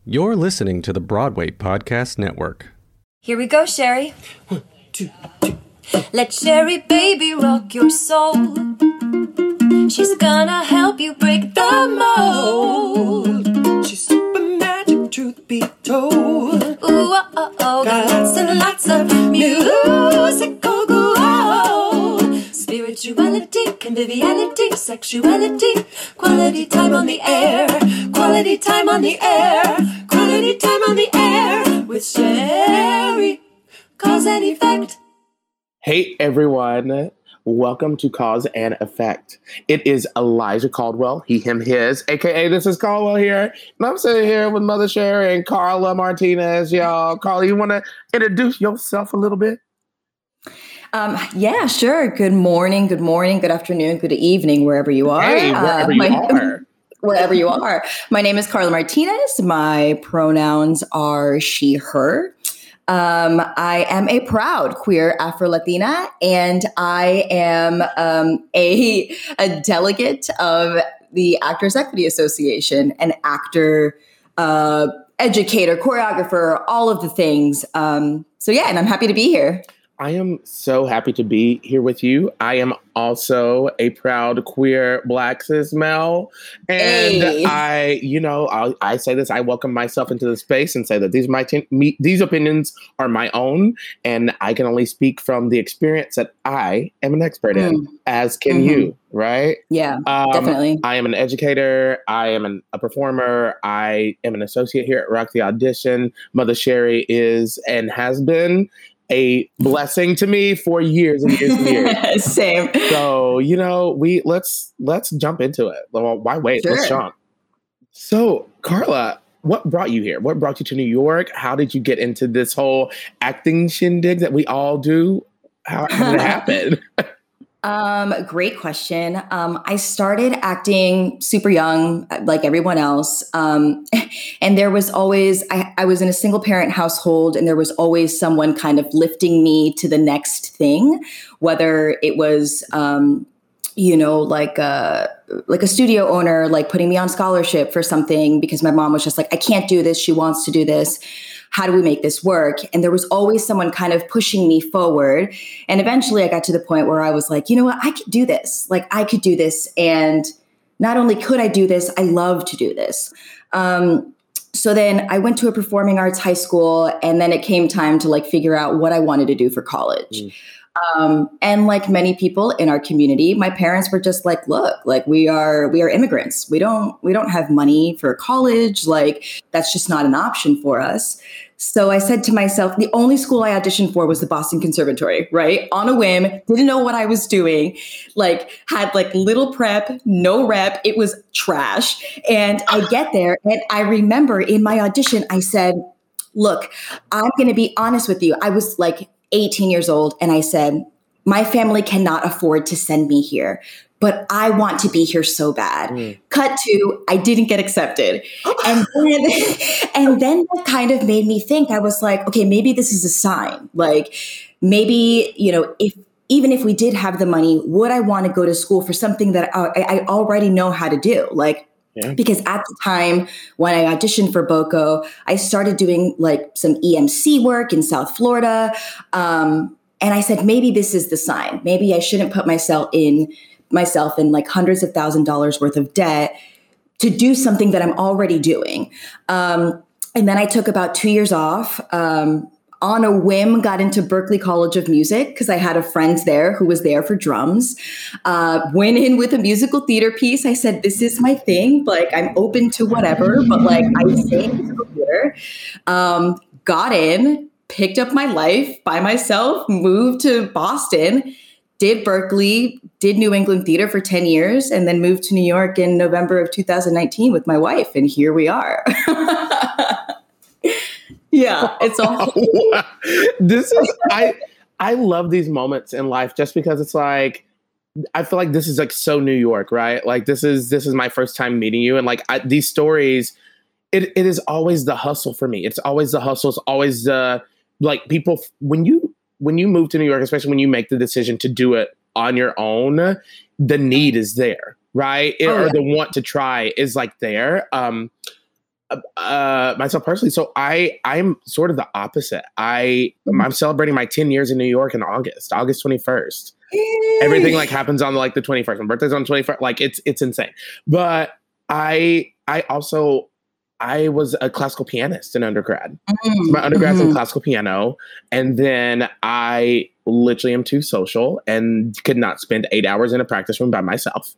You're listening to the Broadway Podcast Network. Here we go, Sherry. 1, 2, 2. Let Sherry baby rock your soul. She's gonna help you break the mold. She's super magic, truth be told. Ooh, oh, oh, oh. Got lots and lots of musical gold. Spirituality, conviviality, sexuality. Quality time on the air. Quality time on the air. Quality time on the air. With Sherry. Cause and effect. Hey everyone, welcome to Cause and Effect. It is Elijah Caldwell, he, him, his, aka this is Caldwell here, and I'm sitting here with Mother Sherry and Carla Martinez, y'all. Carla, you want to introduce yourself a little bit? Yeah, sure. Good morning, good afternoon, good evening, wherever you are. Hey, wherever you are. Wherever you are. My name is Carla Martinez. My pronouns are she, her. I am a proud queer Afro-Latina, and I am a delegate of the Actors Equity Association, an actor, educator, choreographer, all of the things. So yeah, and I'm happy to be here. I am so happy to be here with you. I am also a proud queer Black cis male. And Hey. I say this, I welcome myself into the space and say that these opinions are my own. And I can only speak from the experience that I am an expert in, as can you, right? Yeah, definitely. I am an educator. I am a performer. I am an associate here at Rock the Audition. Mother Sherry is and has been a blessing to me for years and years and years. Same. So, let's jump into it. Well, why wait? Sure. Let's jump. So, Carla, what brought you here? What brought you to New York? How did you get into this whole acting shindig that we all do? How did it happen? Great question. I started acting super young, like everyone else. And there was always, I was in a single parent household, and there was always someone kind of lifting me to the next thing, whether it was, like a studio owner, like putting me on scholarship for something because my mom was just like, I can't do this. She wants to do this. How do we make this work? And there was always someone kind of pushing me forward. And eventually I got to the point where I was like, you know what, I could do this. Like I could do this. And not only could I do this, I love to do this. So then I went to a performing arts high school, and then it came time to figure out what I wanted to do for college. And like many people in our community, my parents were just like, look, we are immigrants. We don't have money for college. That's just not an option for us. So I said to myself, the only school I auditioned for was the Boston Conservatory, right? On a whim, didn't know what I was doing, had little prep, no rep. It was trash. And I get there, and I remember in my audition, I said, look, I'm going to be honest with you. I was 18 years old. And I said, my family cannot afford to send me here, but I want to be here so bad. Cut to, I didn't get accepted. And then that kind of made me think. I was like, okay, maybe this is a sign. Maybe, even if we did have the money, would I want to go to school for something that I already know how to do? Yeah. Because at the time when I auditioned for BOCO, I started doing some EMC work in South Florida. And I said, maybe this is the sign. Maybe I shouldn't put myself in hundreds of $1,000s worth of debt to do something that I'm already doing. And then I took about 2 years off. On a whim, got into Berklee College of Music because I had a friend there who was there for drums. Went in with a musical theater piece. I said, this is my thing. I'm open to whatever, but I sing musical theater. Got in, picked up my life by myself, moved to Boston, did Berklee, did New England Theater for 10 years, and then moved to New York in November of 2019 with my wife. And here we are. Yeah, it's all. This is I love these moments in life just because it's I feel like this is so New York, right? This is my first time meeting you, and these stories, it is always the hustle for me. It's always the hustle. It's always the people when you move to New York, especially when you make the decision to do it on your own, the need is there, right? Or the want to try is there. myself personally. So I'm sort of the opposite. I'm celebrating my 10 years in New York in August 21st. Everything like happens on like the 21st. My birthday's on the 21st. Like it's insane. But I was a classical pianist in undergrad. So my undergrad's in classical piano. And then I literally am too social and could not spend 8 hours in a practice room by myself.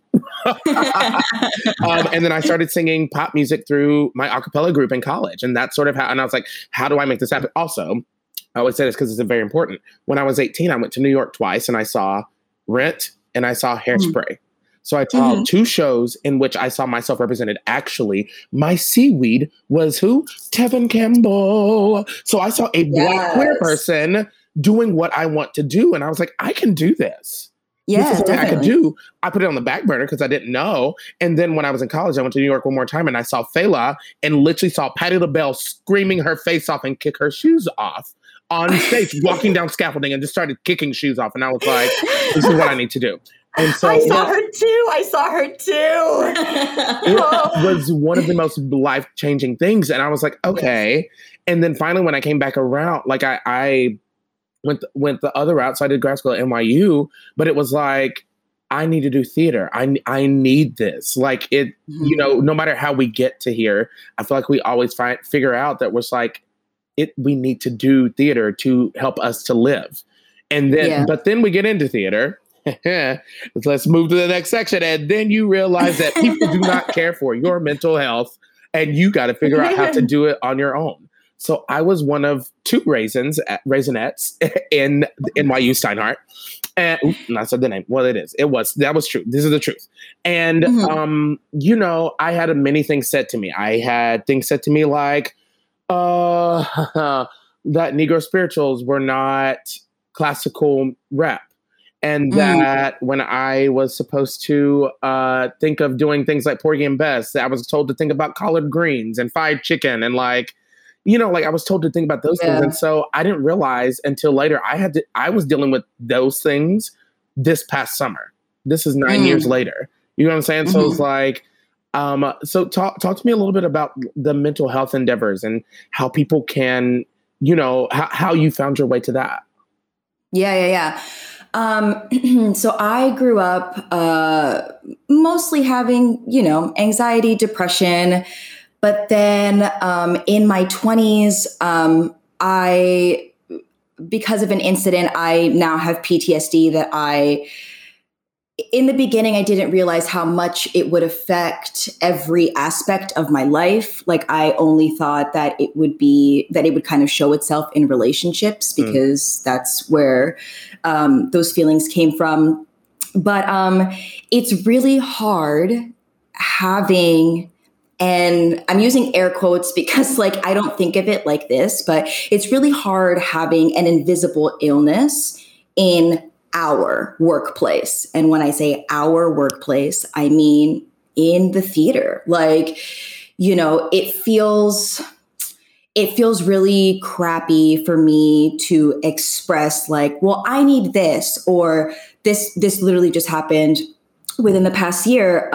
And then I started singing pop music through my a cappella group in college. And that's sort of how, and I was like, how do I make this happen? Also, I always say this because it's very important. When I was 18, I went to New York twice and I saw Rent and I saw Hairspray. So I saw two shows in which I saw myself represented. Actually, my seaweed was who? Tevin Campbell. So I saw a Black queer person doing what I want to do. And I was like, I can do this. Yeah, this is something I could do. I put it on the back burner because I didn't know. And then when I was in college, I went to New York one more time and I saw Fela and literally saw Patti LaBelle screaming her face off and kick her shoes off on stage, walking down scaffolding and just started kicking shoes off. And I was like, this is what I need to do. And so I saw her too. It was one of the most life-changing things. And I was like, okay. And then finally, when I came back around, like I went the other route. So I did grad school at NYU, but it was like, I need to do theater. I need this. Like it, you know, no matter how we get to here, I feel like we always figure out that we're like, we need to do theater to help us to live. And then, but then we get into theater. Let's move to the next section. And then you realize that people do not care for your mental health and you got to figure out how to do it on your own. So I was one of two Raisinets in NYU Steinhardt. And I said the name. Well, that was true. This is the truth. And, you know, I had many things said to me. I had things said to me like, that Negro spirituals were not classical rap. And that when I was supposed to think of doing things like Porgy and Bess, I was told to think about collard greens and fried chicken. And like, you know, like I was told to think about those things. And so I didn't realize until later I was dealing with those things this past summer. This is 9 years later. You know what I'm saying? So it's like, so talk to me a little bit about the mental health endeavors and how people can, you know, how you found your way to that. Yeah. So I grew up mostly having, you know, anxiety, depression. But then in my 20s, because of an incident, I now have PTSD that in the beginning, I didn't realize how much it would affect every aspect of my life. Like I only thought that it would kind of show itself in relationships because that's where those feelings came from. But it's really hard having, and I'm using air quotes because like, I don't think of it like this, but it's really hard having an invisible illness in our workplace. And when I say our workplace, I mean in the theater. Like, you know, it feels really crappy for me to express like, well, I need this, or this literally just happened within the past year.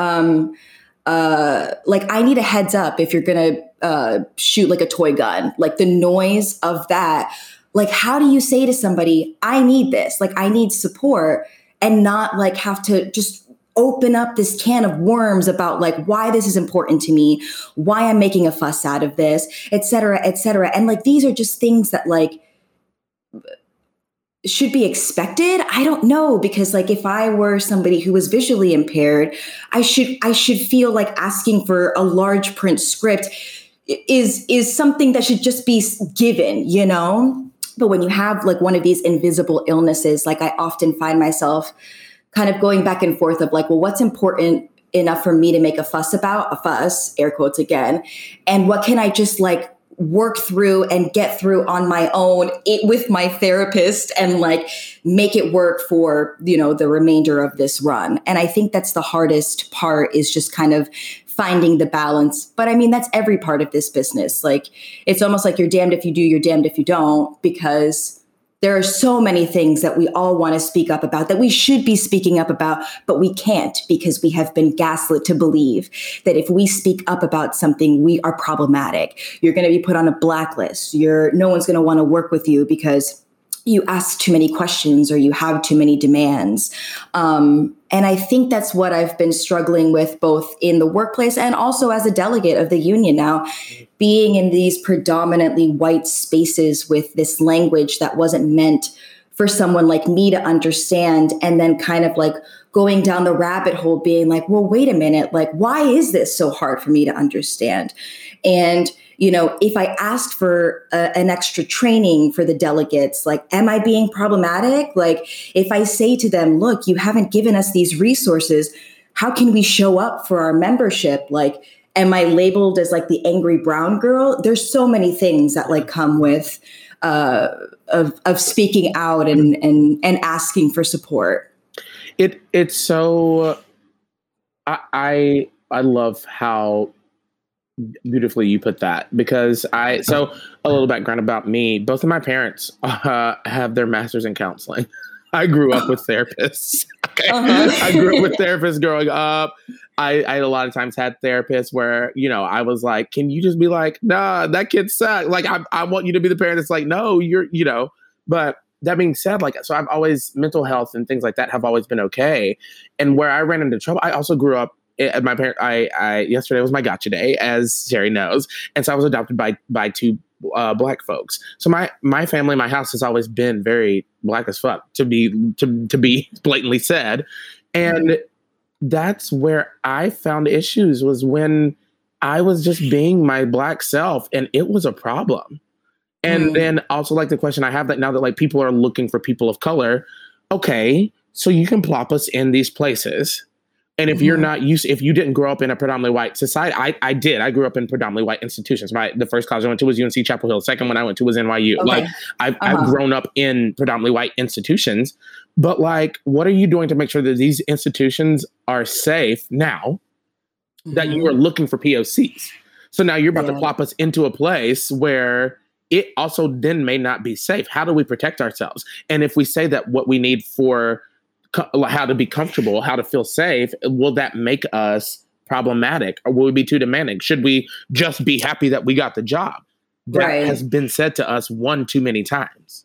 Like I need a heads up if you're going to shoot like a toy gun, like the noise of that. Like, how do you say to somebody, I need this, like I need support, and not like have to just open up this can of worms about like why this is important to me, why I'm making a fuss out of this, et cetera, et cetera. And like, these are just things that like should be expected. I don't know, because like if I were somebody who was visually impaired, I should feel like asking for a large print script is something that should just be given, you know? But when you have like one of these invisible illnesses, like I often find myself kind of going back and forth of like, well, what's important enough for me to make a fuss about, air quotes again, and what can I just like work through and get through on my own with my therapist and like make it work for, you know, the remainder of this run. And I think that's the hardest part, is just kind of finding the balance. But I mean, that's every part of this business. Like, it's almost like you're damned if you do, you're damned if you don't, because there are so many things that we all want to speak up about, that we should be speaking up about, but we can't because we have been gaslit to believe that if we speak up about something, we are problematic. You're going to be put on a blacklist. No one's going to want to work with you because you ask too many questions or you have too many demands. And I think that's what I've been struggling with both in the workplace and also as a delegate of the union now, being in these predominantly white spaces with this language that wasn't meant for someone like me to understand, and then kind of like going down the rabbit hole being like, well, wait a minute, like, why is this so hard for me to understand? And if I asked for an extra training for the delegates, like, am I being problematic? Like, if I say to them, look, you haven't given us these resources, how can we show up for our membership? Like, am I labeled as like the angry brown girl? There's so many things that like come with of speaking out and asking for support. It's so I love how beautifully you put that, because so a little background about me. Both of my parents have their masters in counseling. I grew up with therapists. Okay? I grew up with therapists growing up. I a lot of times had therapists where, I was like, can you just be like, nah, that kid sucks. Like, I want you to be the parent that's like, no, but that being said, like, so I've always, mental health and things like that have always been okay. And where I ran into trouble, I also grew up, my parent, yesterday was my gotcha day, as Sherry knows. And so I was adopted by two Black folks. So my family, my house has always been very Black as fuck, to be blatantly said. And that's where I found issues, was when I was just being my Black self, and it was a problem. And then also, like, the question I have that now that like people are looking for people of color, okay, so you can plop us in these places. And if you're not if you didn't grow up in a predominantly white society, I did. I grew up in predominantly white institutions. The first college I went to was UNC Chapel Hill. The second one I went to was NYU. Okay. Like, I've grown up in predominantly white institutions. But like, what are you doing to make sure that these institutions are safe now that you are looking for POCs? So now you're about to plop us into a place where it also then may not be safe. How do we protect ourselves? And if we say that what we need for how to be comfortable, how to feel safe, will that make us problematic, or will we be too demanding? Should we just be happy that we got the job? That has been said to us one too many times.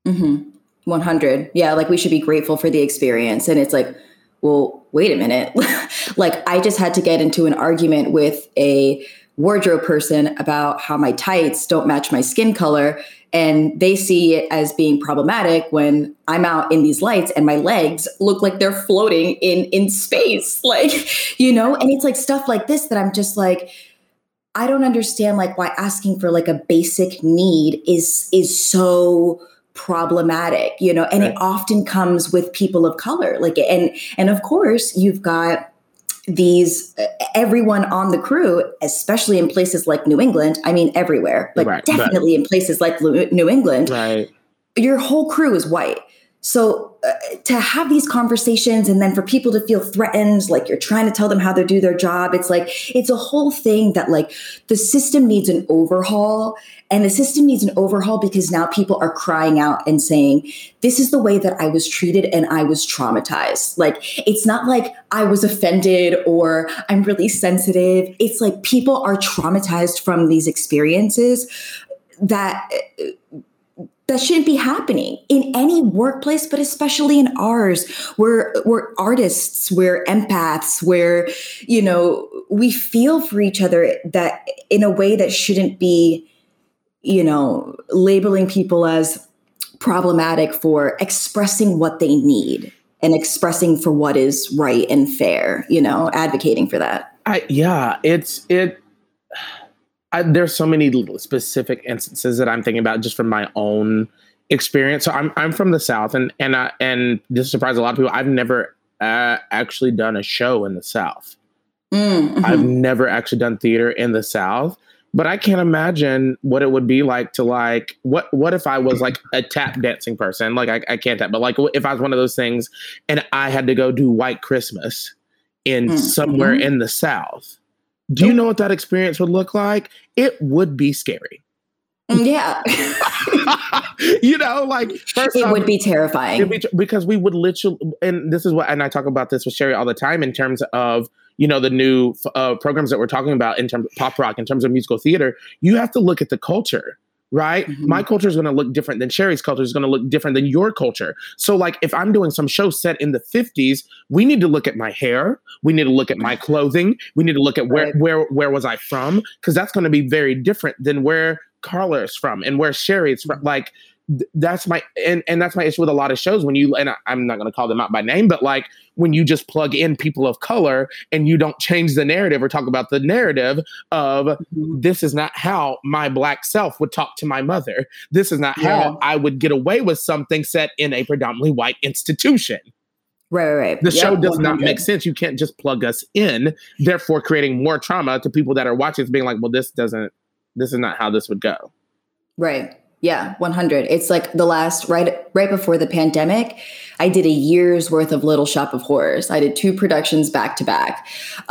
100. Yeah. Like, we should be grateful for the experience. And it's like, well, wait a minute. Like, I just had to get into an argument with a wardrobe person about how my tights don't match my skin color. And they see it as being problematic when I'm out in these lights and my legs look like they're floating in space. Like, and it's like stuff like this that I'm just like, I don't understand, like, why asking for like a basic need is so problematic, and it often comes with people of color. Like, and of course you've got everyone on the crew, especially in places like New England. I mean, everywhere, but definitely in places like New England, your whole crew is white. So to have these conversations and then for people to feel threatened, like you're trying to tell them how to do their job, it's like, it's a whole thing that like the system needs an overhaul. And the system needs an overhaul because now people are crying out and saying, this is the way that I was treated and I was traumatized. Like, it's not like I was offended or I'm really sensitive. It's like people are traumatized from these experiences that shouldn't be happening in any workplace, but especially in ours. We're artists, we're empaths, we're, we feel for each other that in a way that shouldn't be, labeling people as problematic for expressing what they need and expressing for what is right and fair, advocating for that. There's so many specific instances that I'm thinking about just from my own experience. So I'm from the South, and this surprised a lot of people. I've never actually done a show in the South. I've never actually done theater in the South, but I can't imagine what it would be like to like, what if I was like a tap dancing person? Like I can't tap, but like if I was one of those things and I had to go do White Christmas in somewhere in the South. Do you know what that experience would look like? It would be scary. Yeah. You know, like first It off, would be terrifying. because we would literally, and this is what, and I talk about this with Sherry all the time in terms of, you know, the new programs that we're talking about in terms of pop rock, in terms of musical theater. You have to look at the culture, right? Mm-hmm. My culture is going to look different than Sherry's culture is going to look different than your culture. So like if I'm doing some show set in the 50s, we need to look at my hair. We need to look at my clothing. We need to look at where was I from? Because that's going to be very different than where Carla is from and where Sherry is from. Like that's my and that's my issue with a lot of shows when you, and I'm not going to call them out by name, but like when you just plug in people of color and you don't change the narrative or talk about the narrative of this is not how my Black self would talk to my mother. This is not how I would get away with something set in a predominantly white institution. Right. The show does not make sense. You can't just plug us in, therefore creating more trauma to people that are watching, being like, well, this is not how this would go. Right. Yeah, 100. It's like right before the pandemic, I did a year's worth of Little Shop of Horrors. I did 2 productions back to back.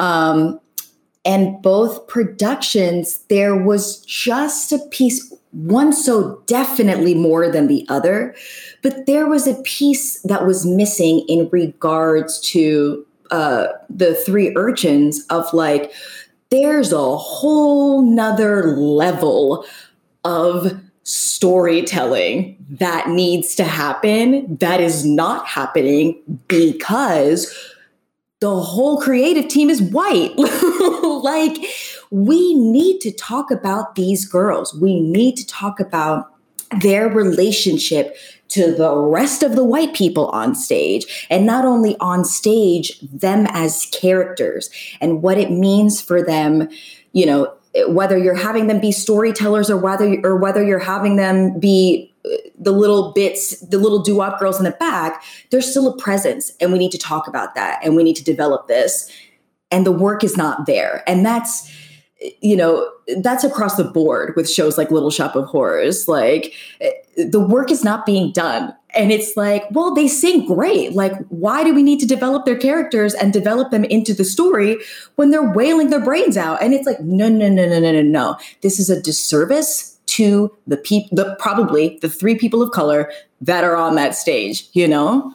And both productions, there was just a piece, one so definitely more than the other, but there was a piece that was missing in regards to the 3 urchins of like, there's a whole nother level of storytelling that needs to happen that is not happening because the whole creative team is white. Like, we need to talk about these girls. We need to talk about their relationship to the rest of the white people on stage, and not only on stage, them as characters and what it means for them, you know, whether you're having them be storytellers or whether you're having them be the little bits, the little doo-wop girls in the back, there's still a presence, and we need to talk about that, and we need to develop this. And the work is not there. And that's, you know, that's across the board with shows like Little Shop of Horrors. Like, the work is not being done. And it's like, well, they sing great. Like, why do we need to develop their characters and develop them into the story when they're wailing their brains out? And it's like, no. This is a disservice to the people, probably the 3 people of color that are on that stage, you know?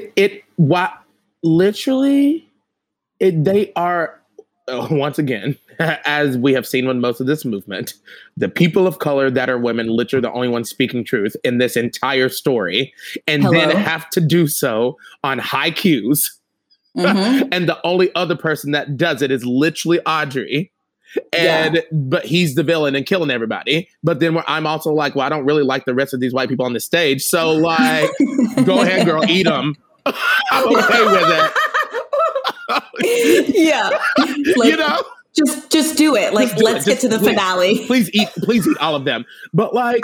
They are, once again, as we have seen with most of this movement, the people of color that are women, literally the only ones speaking truth in this entire story, and then have to do so on high cues. Mm-hmm. And the only other person that does it is literally Audrey. But he's the villain and killing everybody. But then I'm also like, well, I don't really like the rest of these white people on the stage. So like, go ahead, girl, eat them. I'm okay with it. Yeah. Like, you know? Just do it. Like, let's get to the finale. Please eat all of them. But like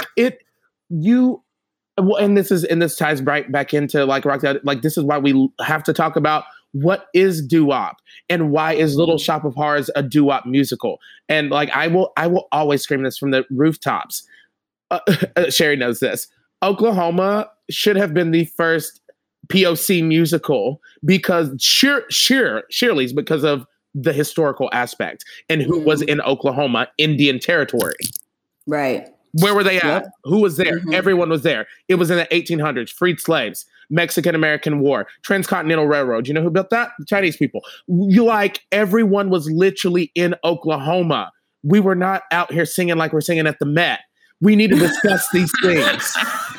and this ties right back into like rock. Like, this is why we have to talk about what is doo-wop and why is Little Shop of Horrors a doo-wop musical. And like, I will always scream this from the rooftops. Sherry knows this. Oklahoma should have been the first POC musical because Shirley's because of the historical aspect and who was in Oklahoma, Indian territory. Right. Where were they at? Yep. Who was there? Mm-hmm. Everyone was there. It was in the 1800s. Freed slaves, Mexican-American War, Transcontinental Railroad. You know who built that? The Chinese people. Everyone was literally in Oklahoma. We were not out here singing like we're singing at the Met. We need to discuss these things.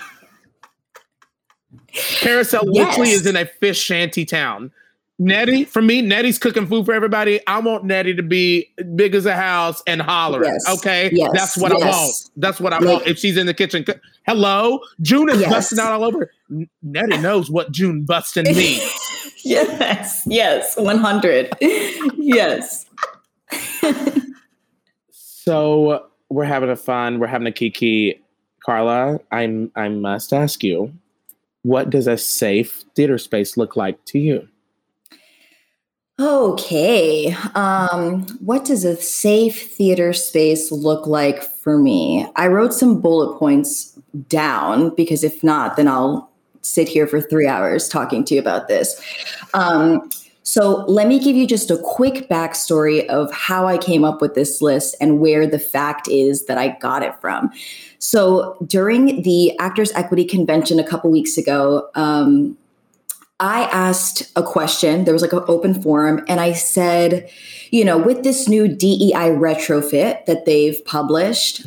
Carousel literally is in a fish shanty town. Nettie, for me, Nettie's cooking food for everybody. I want Nettie to be big as a house and hollering. Yes. Okay? Yes. That's what I want. That's what I want. If she's in the kitchen. Hello? June is busting out all over. Nettie knows what June busting means. Yes. 100. Yes. So we're having a kiki. Carla, I must ask you, what does a safe theater space look like to you? Okay. What does a safe theater space look like for me? I wrote some bullet points down because if not, then I'll sit here for 3 hours talking to you about this. So let me give you just a quick backstory of how I came up with this list and where the fact is that I got it from. So during the Actors Equity Convention a couple weeks ago, I asked a question. There was like an open forum, and I said, you know, with this new DEI retrofit that they've published,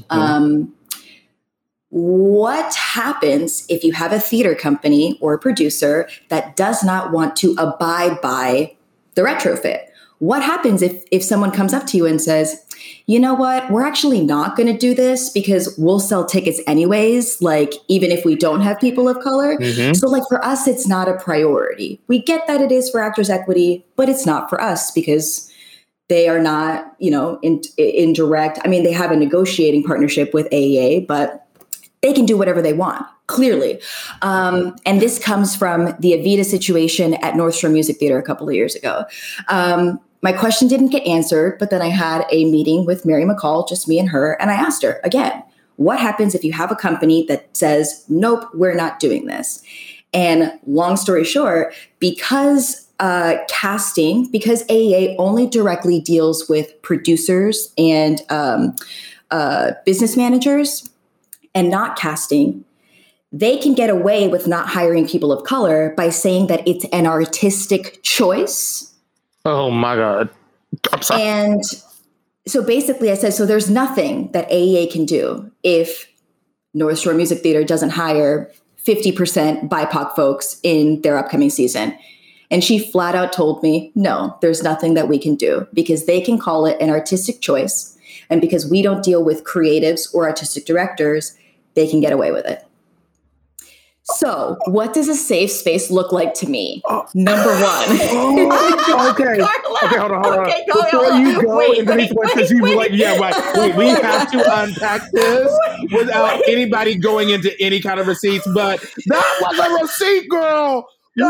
what happens if you have a theater company or a producer that does not want to abide by the retrofit? What happens if someone comes up to you and says, you know what, we're actually not going to do this because we'll sell tickets anyways, like even if we don't have people of color. So like for us, it's not a priority. We get that it is for Actors Equity, but it's not for us because they are not, you know, in direct. I mean, they have a negotiating partnership with AEA, but they can do whatever they want, clearly. And this comes from the Evita situation at North Shore Music Theater a couple of years ago. My question didn't get answered, but then I had a meeting with Mary McCall, just me and her, and I asked her again, what happens if you have a company that says, nope, we're not doing this? And long story short, because casting, because AEA only directly deals with producers and business managers and not casting, they can get away with not hiring people of color by saying that it's an artistic choice. Oh my God. I'm sorry. And so basically I said, so there's nothing that AEA can do if North Shore Music Theater doesn't hire 50% BIPOC folks in their upcoming season. And she flat out told me, no, there's nothing that we can do because they can call it an artistic choice. And because we don't deal with creatives or artistic directors, they can get away with it. So what does a safe space look like to me? Number one. Okay, hold on. Okay, Before you go wait, into these questions, you like, yeah, wait, we have to unpack this without anybody going into any kind of receipts, but that was a receipt, girl.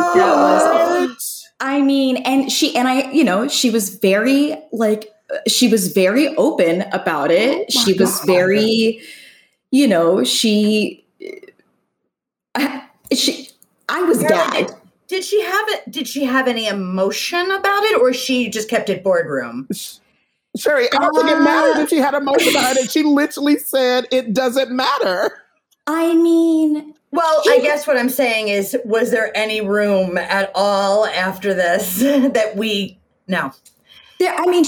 I mean, she was very she was very open about it. She was very, you know, I was gagged. Did she have any emotion about it, or she just kept it boardroom? Sherry, I don't think it mattered if she had emotion behind it. She literally said it doesn't matter. I mean, well, I guess what I'm saying is, was there any room at all after this that no? I mean,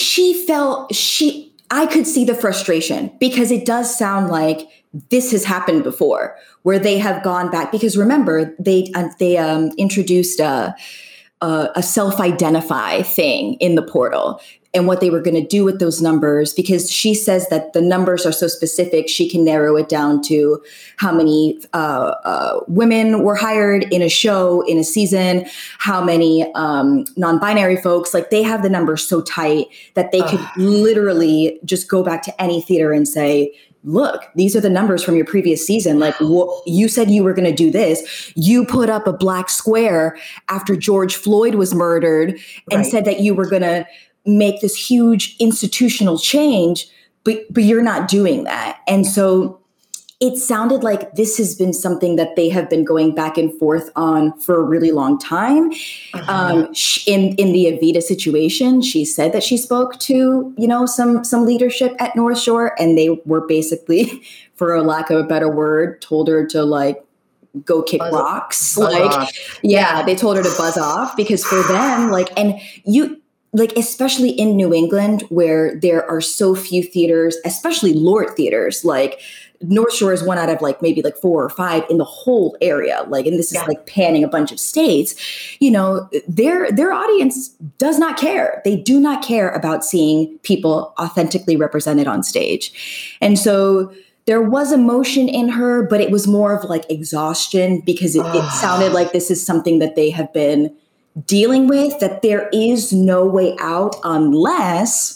I could see the frustration because it does sound like this has happened before where they have gone back. Because remember, they introduced a self-identify thing in the portal and what they were going to do with those numbers, because she says that the numbers are so specific, she can narrow it down to how many women were hired in a show, in a season, how many non-binary folks. Like, they have the numbers so tight that they could literally just go back to any theater and say, look, these are the numbers from your previous season. Like, you said you were going to do this. You put up a black square after George Floyd was murdered and said that you were going to make this huge institutional change, but you're not doing that. And so it sounded like this has been something that they have been going back and forth on for a really long time. In the Evita situation, she said that she spoke to, you know, some leadership at North Shore, and they were basically, for a lack of a better word, told her to like go kick rocks. They told her to buzz off, because for them, especially in New England, where there are so few theaters, especially LORT theaters, like North Shore is one out of maybe 4 or 5 in the whole area. And this is panning a bunch of states, you know, their audience does not care. They do not care about seeing people authentically represented on stage. And so there was emotion in her, but it was more of exhaustion, because it sounded like this is something that they have been dealing with, that there is no way out unless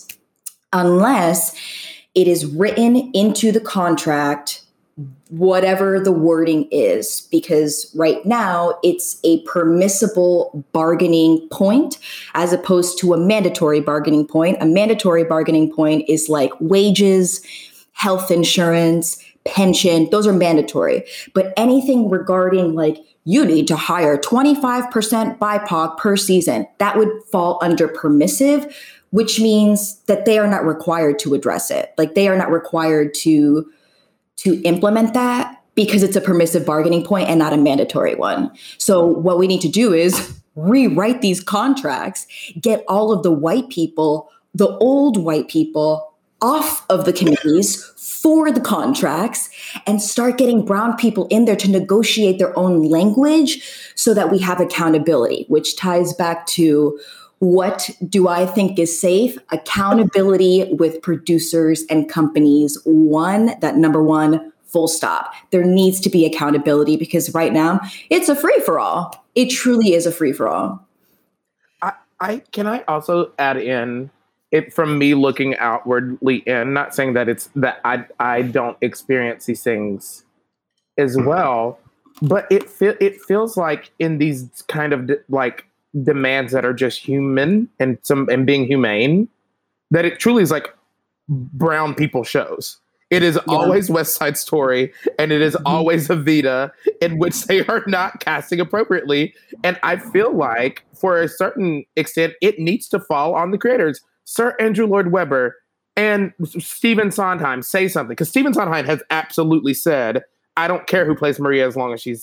it is written into the contract, whatever the wording is, because right now it's a permissible bargaining point as opposed to a mandatory bargaining point. A mandatory bargaining point is like wages, health insurance, pension, those are mandatory. But anything regarding like, you need to hire 25% BIPOC per season, that would fall under permissive, which means that they are not required to address it. Like they are not required to implement that because it's a permissive bargaining point and not a mandatory one. So what we need to do is rewrite these contracts, get all of the white people, the old white people, off of the committees for the contracts and start getting brown people in there to negotiate their own language so that we have accountability, which ties back to what do I think is safe? Accountability with producers and companies. Number one, full stop. There needs to be accountability because right now it's a free for all. It truly is a free for all. Can I also add in it from me looking outwardly in, not saying that it's that I don't experience these things as well, but it feels like in these kind of like demands that are just human and being humane, that it truly is like brown people shows. It is always West Side Story and it is always Evita, in which they are not casting appropriately. And I feel like for a certain extent, it needs to fall on the creators. Sir Andrew Lloyd Webber and Stephen Sondheim say something, because Stephen Sondheim has absolutely said, I don't care who plays Maria as long as she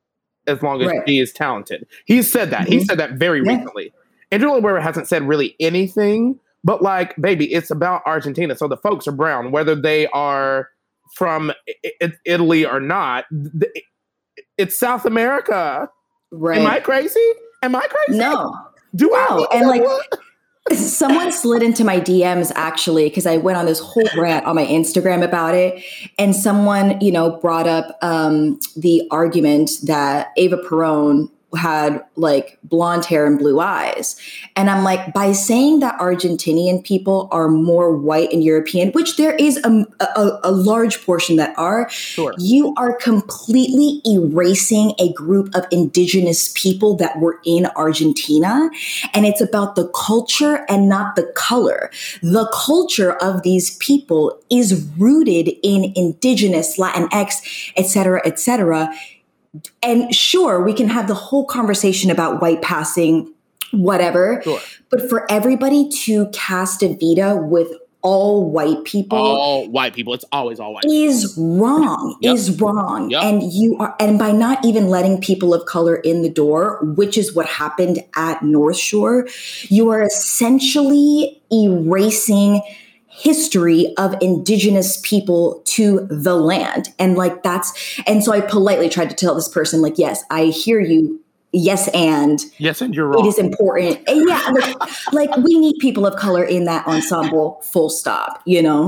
is talented. He's said that. He said that very recently. Andrew Lloyd Webber hasn't said really anything, but like, baby, it's about Argentina. So the folks are brown, whether they are from Italy or not. It's South America. Right. Am I crazy? No. And like, someone slid into my DMs actually, because I went on this whole rant on my Instagram about it. And someone, brought up the argument that Eva Perón had like blonde hair and blue eyes. And I'm like, by saying that Argentinian people are more white and European, which there is a large portion that are, sure, you are completely erasing a group of indigenous people that were in Argentina. And it's about the culture and not the color. The culture of these people is rooted in indigenous, Latinx, et cetera, et cetera. And sure, we can have the whole conversation about white passing, whatever. Sure. But for everybody to cast Evita with all white people, it's always all white, is wrong. Yep. Is wrong. Yep. And by not even letting people of color in the door, which is what happened at North Shore, you are essentially erasing history of indigenous people to the land. And so I politely tried to tell this person, like, yes, I hear you. Yes, and you're wrong. It is important. And yeah, like we need people of color in that ensemble, full stop,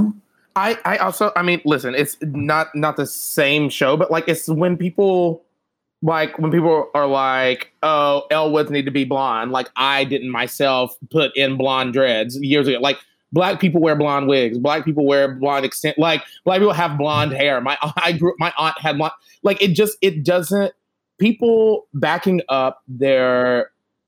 I also, listen, it's not the same show, but like, it's when people are like, oh, Elle Woods need to be blonde. Like I didn't myself put in blonde dreads years ago. Like, Black people wear blonde wigs. Black people wear blonde extent. Like Black people have blonde hair. My aunt had blonde. Like it doesn't. People backing up their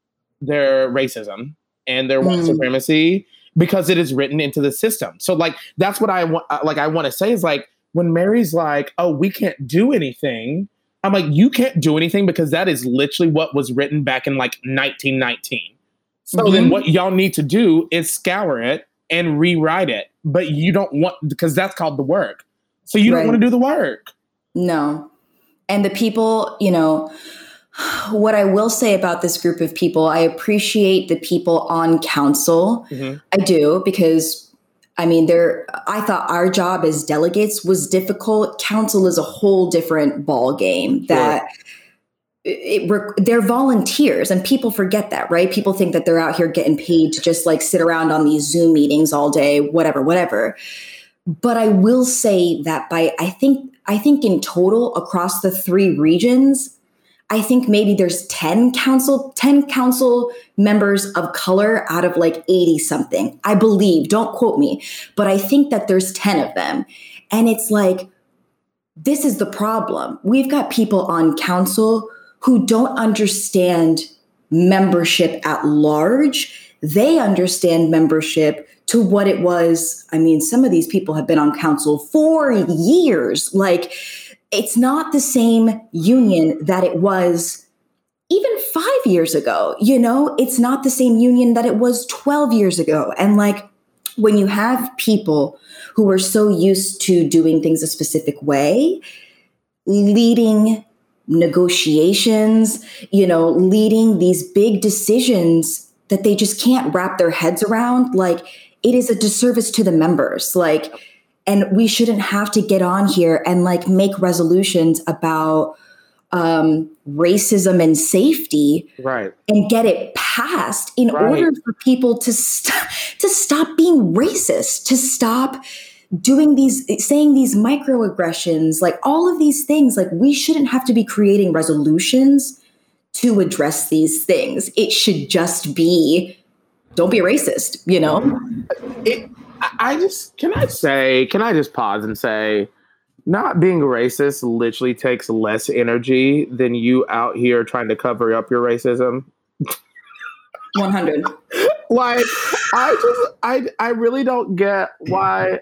racism and their white supremacy because it is written into the system. So like that's what I want. I want to say is like when Mary's like, oh, we can't do anything. I'm like, you can't do anything because that is literally what was written back in like 1919. So then what y'all need to do is scour it and rewrite it, but you don't want, because that's called the work. So you don't want to do the work. No. And the people, what I will say about this group of people, I appreciate the people on council. I do, because I thought our job as delegates was difficult. Council is a whole different ball game that they're volunteers, and people forget that, right? People think that they're out here getting paid to just like sit around on these Zoom meetings all day, whatever. But I will say that I think in total across the 3 regions, I think maybe there's 10 council members of color out of like 80 something. I believe, don't quote me, but I think that there's 10 of them. And it's like, this is the problem. We've got people on council who don't understand membership at large. they understand membership to what it was. I mean, some of these people have been on council for years. Like, it's not the same union that it was even 5 years ago. You know, it's not the same union that it was 12 years ago. And like, when you have people who are so used to doing things a specific way, leading negotiations, you know, leading these big decisions that they just can't wrap their heads around, like, it is a disservice to the members. Like, and we shouldn't have to get on here and like make resolutions about racism and safety, right, and get it passed in order for people to stop being racist, to stop saying these microaggressions, like all of these things. Like, we shouldn't have to be creating resolutions to address these things. It should just be, don't be racist, you know? Can I just pause and say, not being racist literally takes less energy than you out here trying to cover up your racism. 100. Like, I really don't get why.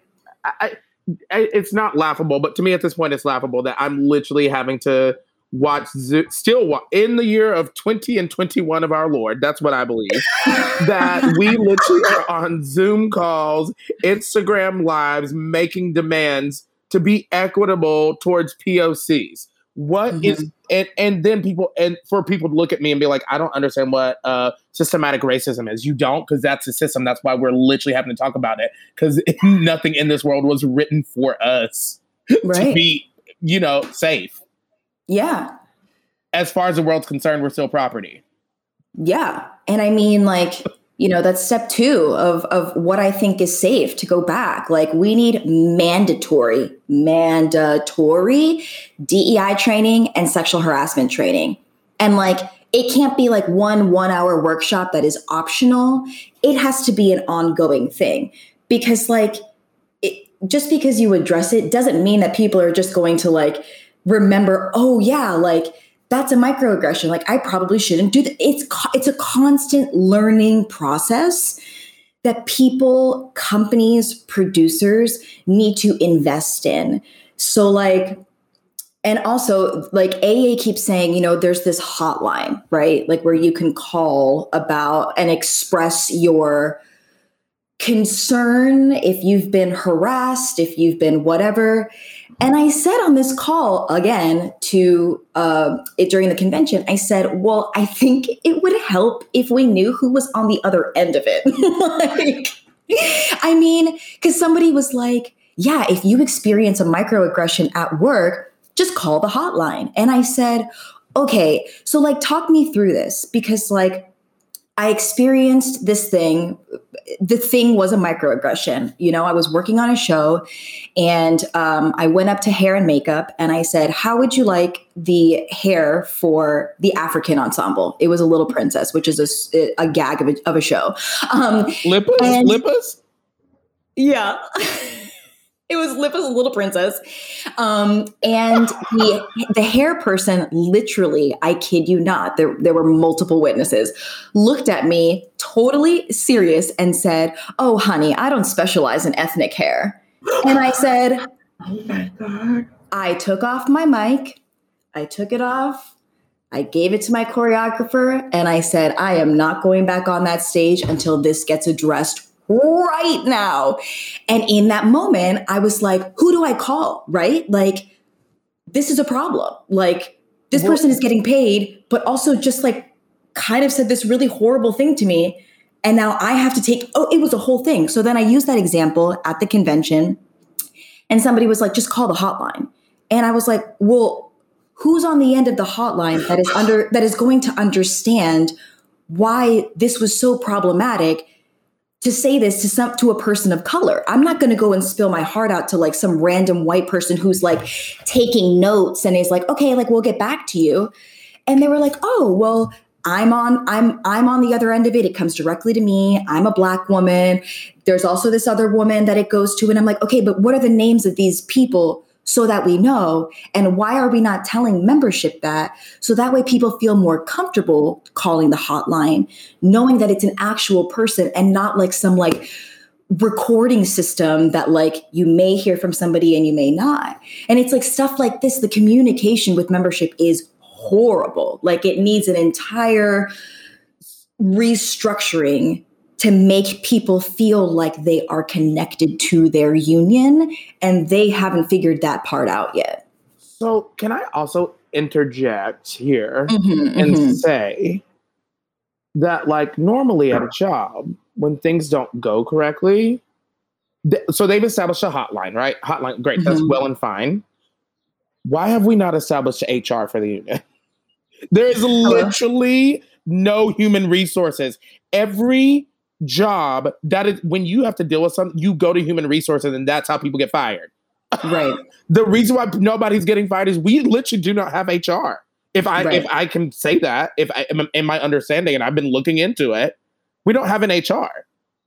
It's not laughable, but to me at this point, it's laughable that I'm literally having to watch in the year of 20 and 21 of our Lord. That's what I believe. That we literally are on Zoom calls, Instagram lives, making demands to be equitable towards POCs. What is and then for people to look at me and be like, I don't understand what systematic racism is. You don't, because that's a system. That's why we're literally having to talk about it, because nothing in this world was written for us to be, you know, safe. Yeah. As far as the world's concerned, we're still property. Yeah. And I mean, like, you know, that's step 2 of what I think is safe to go back. Like, we need mandatory DEI training and sexual harassment training. And like, it can't be like one hour workshop that is optional. It has to be an ongoing thing, because like, just because you address it doesn't mean that people are just going to like remember, oh yeah, like, that's a microaggression. Like, I probably shouldn't do that. It's a constant learning process that people, companies, producers need to invest in. So like, and also like AA keeps saying, you know, there's this hotline, right? Like, where you can call about and express your concern if you've been harassed, if you've been whatever. And I said on this call again to during the convention, I said, well, I think it would help if we knew who was on the other end of it. Like, I mean, because somebody was like, yeah, if you experience a microaggression at work, just call the hotline. And I said, okay, so like, talk me through this, because like, I experienced this thing. The thing was a microaggression. You know, I was working on a show, and I went up to hair and makeup and I said, how would you like the hair for the African ensemble? It was a Little Princess, which is a gag of a show. Lippas? Yeah. It was Lippis, Little Princess. And the hair person, literally, I kid you not, there were multiple witnesses, looked at me totally serious and said, oh, honey, I don't specialize in ethnic hair. And I said, oh my God. I took off my mic. I took it off. I gave it to my choreographer. And I said, I am not going back on that stage until this gets addressed right now. And in that moment, I was like, who do I call? Right? Like, this is a problem. Like, this person is getting paid, but also just like kind of said this really horrible thing to me. And now I have to it was a whole thing. So then I used that example at the convention, and somebody was like, just call the hotline. And I was like, well, who's on the end of the hotline that is going to understand why this was so problematic to say this to a person of color? I'm not going to go and spill my heart out to like some random white person who's like taking notes and is like, okay, like, we'll get back to you. And they were like, oh, well, I'm on the other end of it. It comes directly to me. I'm a Black woman. There's also this other woman that it goes to. And I'm like, okay, but what are the names of these people so that we know? And why are we not telling membership that? So that way people feel more comfortable calling the hotline, knowing that it's an actual person and not like some like recording system that like you may hear from somebody and you may not. And it's like stuff like this, the communication with membership is horrible. Like it needs an entire restructuring to make people feel like they are connected to their union, and they haven't figured that part out yet. So can I also interject here and say that like normally at a job, when things don't go correctly, so they've established a hotline, right? Hotline, great, that's well and fine. Why have we not established HR for the union? There is literally no human resources. Every job that is, when you have to deal with something, you go to human resources, and that's how people get fired. Right. The reason why nobody's getting fired is we literally do not have HR. If I can say that, if I am in my understanding, and I've been looking into it, we don't have an HR.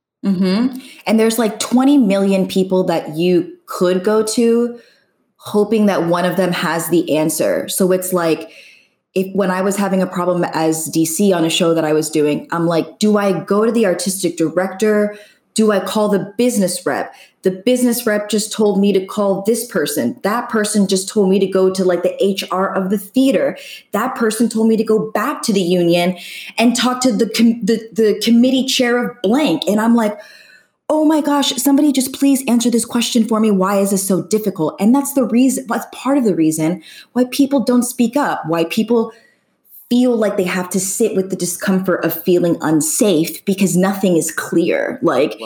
And there's like 20 million people that you could go to, hoping that one of them has the answer. So it's like, when I was having a problem as DC on a show that I was doing, I'm like, do I go to the artistic director? Do I call the business rep? The business rep just told me to call this person. That person just told me to go to like the HR of the theater. That person told me to go back to the union and talk to the committee chair of blank. And I'm like, oh my gosh, somebody just please answer this question for me. Why is this so difficult? And that's the reason, that's part of the reason why people don't speak up, why people feel like they have to sit with the discomfort of feeling unsafe because nothing is clear. Like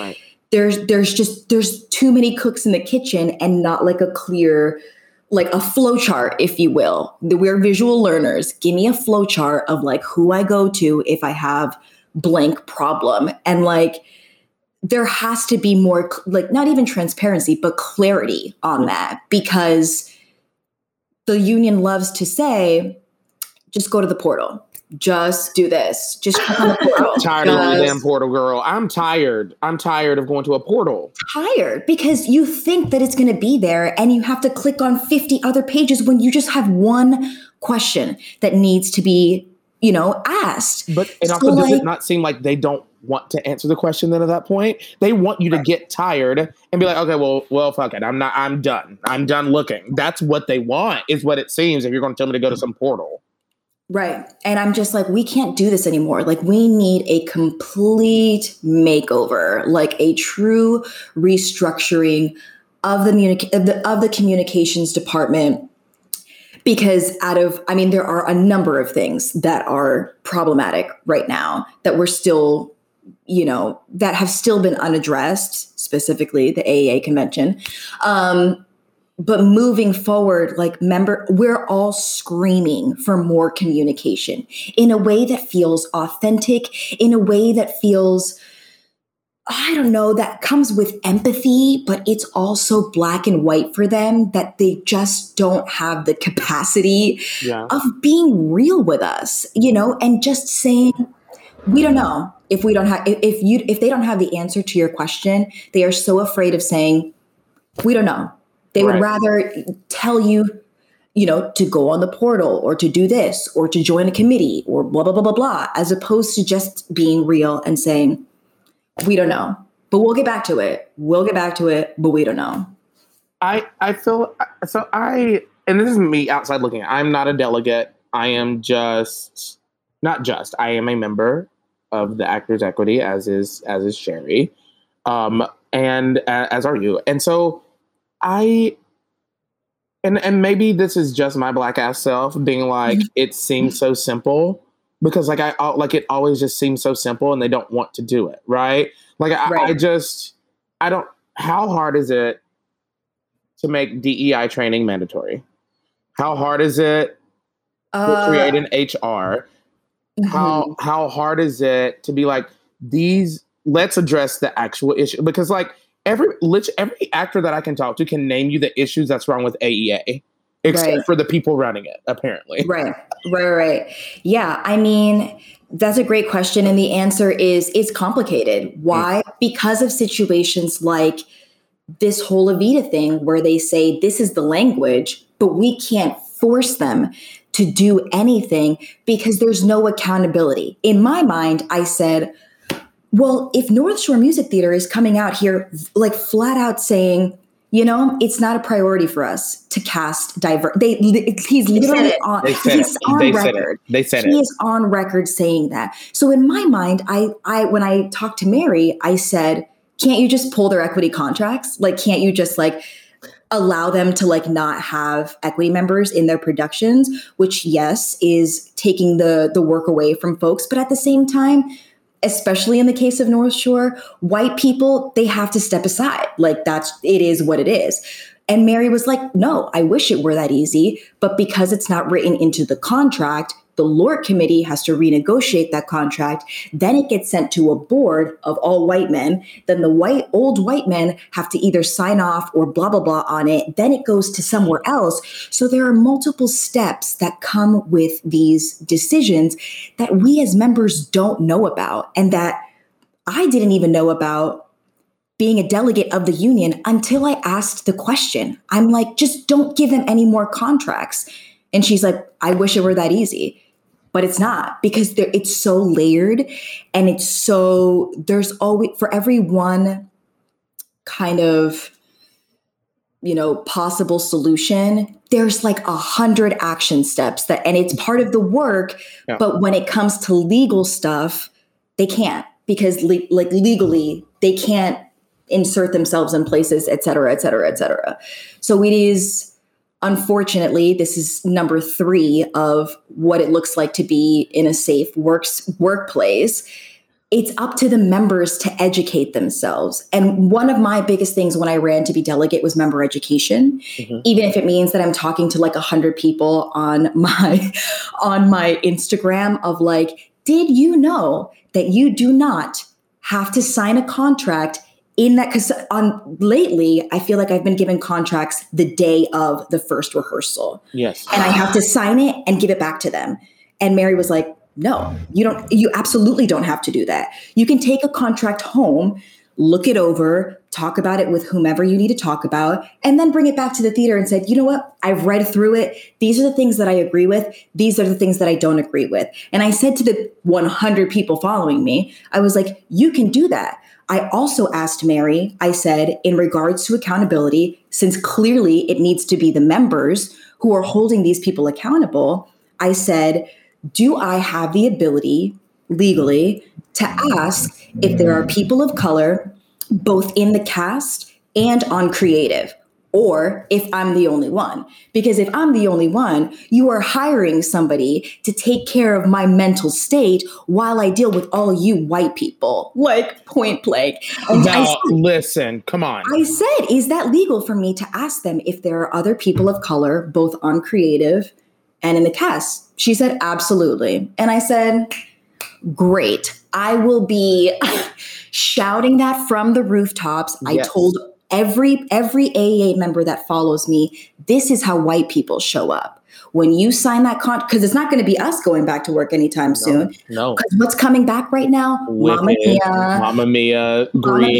there's too many cooks in the kitchen and not like a clear, like a flow chart, if you will. We're visual learners. Give me a flow chart of like who I go to if I have blank problem. And like, there has to be more, like, not even transparency, but clarity on that, because the union loves to say, just go to the portal. Just do this. Just click on the portal. I'm tired of the damn portal, girl. I'm tired. I'm tired of going to a portal. Tired because you think that it's going to be there and you have to click on 50 other pages when you just have one question that needs to be, asked. But it also does it not seem like they don't want to answer the question then at that point? They want you to get tired and be like, okay, well, fuck it. I'm done. I'm done looking. That's what they want, is what it seems, if you're going to tell me to go to some portal. Right. And I'm just like, we can't do this anymore. Like, we need a complete makeover, like a true restructuring of the communications department. Because there are a number of things that are problematic right now that we're still, that have still been unaddressed, specifically the AEA convention. But moving forward, we're all screaming for more communication in a way that feels authentic, in a way that feels, that comes with empathy, but it's also black and white for them, that they just don't have the capacity of being real with us, and just saying, we don't know. If they don't have the answer to your question, they are so afraid of saying, we don't know. They would rather tell you, to go on the portal or to do this or to join a committee or blah, blah, blah, blah, blah, as opposed to just being real and saying, we don't know, but we'll get back to it. We'll get back to it, but we don't know. I feel, and this is me outside looking, I'm not a delegate. I am I am a member of the Actors Equity, as is Sherry. And as are you. And so and maybe this is just my black ass self being like, it seems so simple, because it always just seems so simple and they don't want to do it. Right. How hard is it to make DEI training mandatory? How hard is it to create an HR? How hard is it to be like, let's address the actual issue? Because every actor that I can talk to can name you the issues that's wrong with AEA, except for the people running it, apparently. Right. Yeah. That's a great question. And the answer is, it's complicated. Why? Because of situations like this whole Evita thing where they say this is the language, but we can't force them to do anything because there's no accountability. In my mind, I said, well, if North Shore Music Theater is coming out here like flat out saying, you know, it's not a priority for us to cast he's literally on record. They said he is on record saying that. So in my mind, I when I talked to Mary, I said, can't you just pull their equity contracts? Like, can't you just like allow them to like not have equity members in their productions, which yes, is taking the work away from folks. But at the same time, especially in the case of North Shore, white people, they have to step aside. Like it is what it is. And Mary was like, no, I wish it were that easy. But because it's not written into the contract, the LORT committee has to renegotiate that contract. Then it gets sent to a board of all white men. Then the old white men have to either sign off or blah, blah, blah on it. Then it goes to somewhere else. So there are multiple steps that come with these decisions that we as members don't know about, and that I didn't even know about being a delegate of the union until I asked the question. I'm like, just don't give them any more contracts. And she's like, I wish it were that easy. But it's not, because it's so layered, and there's always, for every one kind of, you know, possible solution, there's like 100 action steps and it's part of the work. Yeah. But when it comes to legal stuff, they can't, because legally they can't insert themselves in places, et cetera, et cetera, et cetera. So it is, unfortunately, this is number 3 of what it looks like to be in a safe workplace. It's up to the members to educate themselves. And one of my biggest things when I ran to be delegate was member education, even if it means that I'm talking to like 100 people on my Instagram of like, did you know that you do not have to sign a contract in that? Because lately, I feel like I've been given contracts the day of the first rehearsal. Yes. And I have to sign it and give it back to them. And Mary was like, no, you absolutely don't have to do that. You can take a contract home, look it over, talk about it with whomever you need to talk about, and then bring it back to the theater and say, you know what? I've read through it. These are the things that I agree with. These are the things that I don't agree with. And I said to the 100 people following me, I was like, you can do that. I also asked Mary, I said, in regards to accountability, since clearly it needs to be the members who are holding these people accountable, I said, do I have the ability legally to ask if there are people of color both in the cast and on creative, or if I'm the only one? Because if I'm the only one, you are hiring somebody to take care of my mental state while I deal with all you white people, like point blank. And listen, come on. I said, is that legal for me to ask them if there are other people of color, both on creative and in the cast? She said, absolutely. And I said, great. I will be shouting that from the rooftops. Yes. I told every AAA member that follows me, this is how white people show up. When you sign that contract, because it's not going to be us going back to work anytime soon. No. Because what's coming back right now? Mamma Mia,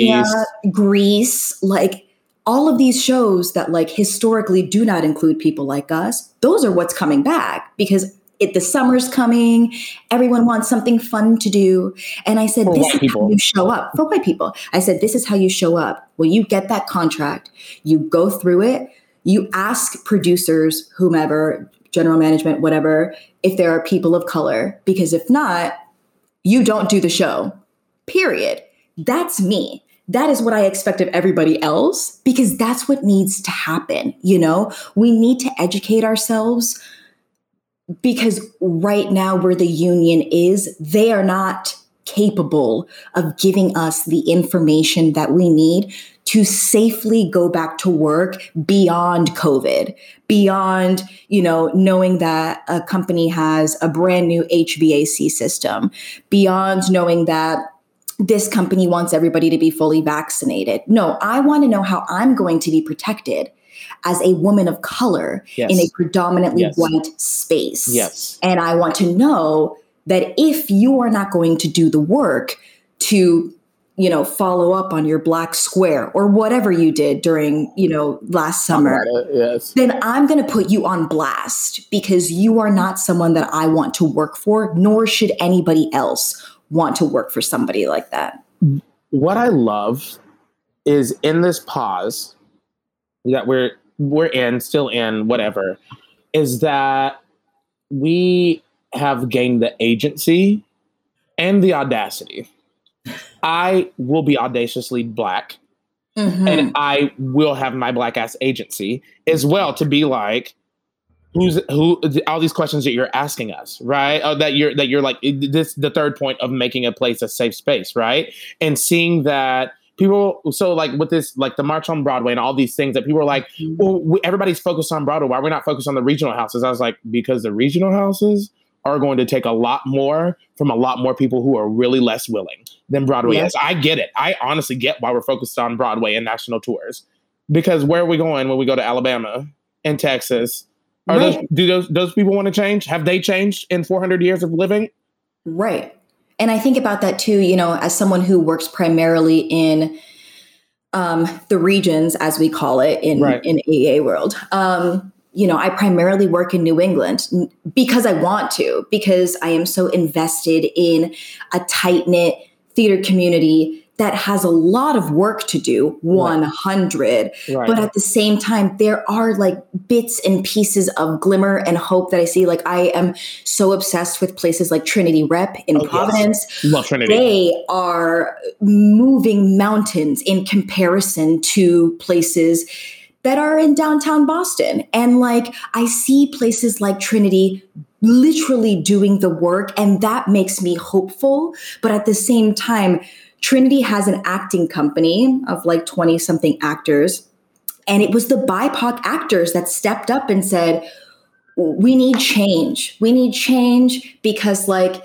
Grease, like all of these shows that like historically do not include people like us. Those are what's coming back, because the summer's coming. Everyone wants something fun to do. And I said, this is how you show up. For white people. I said, this is how you show up. When you get that contract, you go through it, you ask producers, whomever, general management, whatever, if there are people of color. Because if not, you don't do the show. Period. That's me. That is what I expect of everybody else, because that's what needs to happen. You know, we need to educate ourselves, because right now where the union is, they are not capable of giving us the information that we need to safely go back to work beyond COVID, beyond, you know, knowing that a company has a brand new HVAC system, beyond knowing that this company wants everybody to be fully vaccinated. No, I want to know how I'm going to be protected as a woman of color in a predominantly white space. Yes. And I want to know that if you are not going to do the work to follow up on your Black Square or whatever you did during, last summer, Yes. then I'm going to put you on blast because you are not someone that I want to work for, nor should anybody else want to work for somebody like that. What I love is in this pause that we're still in, whatever, is that we have gained the agency and the audacity. I will be audaciously Black, and I will have my Black ass agency as well to be like, who all these questions that you're asking us, right? That you're like this, the third point of making a place a safe space, right? And seeing that people, so like with this, like the March on Broadway and all these things that people are like, well, everybody's focused on Broadway. Why are we not focused on the regional houses? I was like, because the regional houses are going to take a lot more from a lot more people who are really less willing than Broadway is. I get it. I honestly get why we're focused on Broadway and national tours, because where are we going when we go to Alabama and Texas? Do those people want to change? Have they changed in 400 years of living? Right. And I think about that too, as someone who works primarily in the regions, as we call it in AEA world. I primarily work in New England because I want to, because I am so invested in a tight-knit theater community that has a lot of work to do, 100. Right. But at the same time, there are like bits and pieces of glimmer and hope that I see. Like I am so obsessed with places like Trinity Rep in Providence. Yes. Love Trinity. They are moving mountains in comparison to places that are in downtown Boston. And like, I see places like Trinity literally doing the work, and that makes me hopeful. But at the same time, Trinity has an acting company of like 20 something actors. And it was the BIPOC actors that stepped up and said, we need change. We need change because like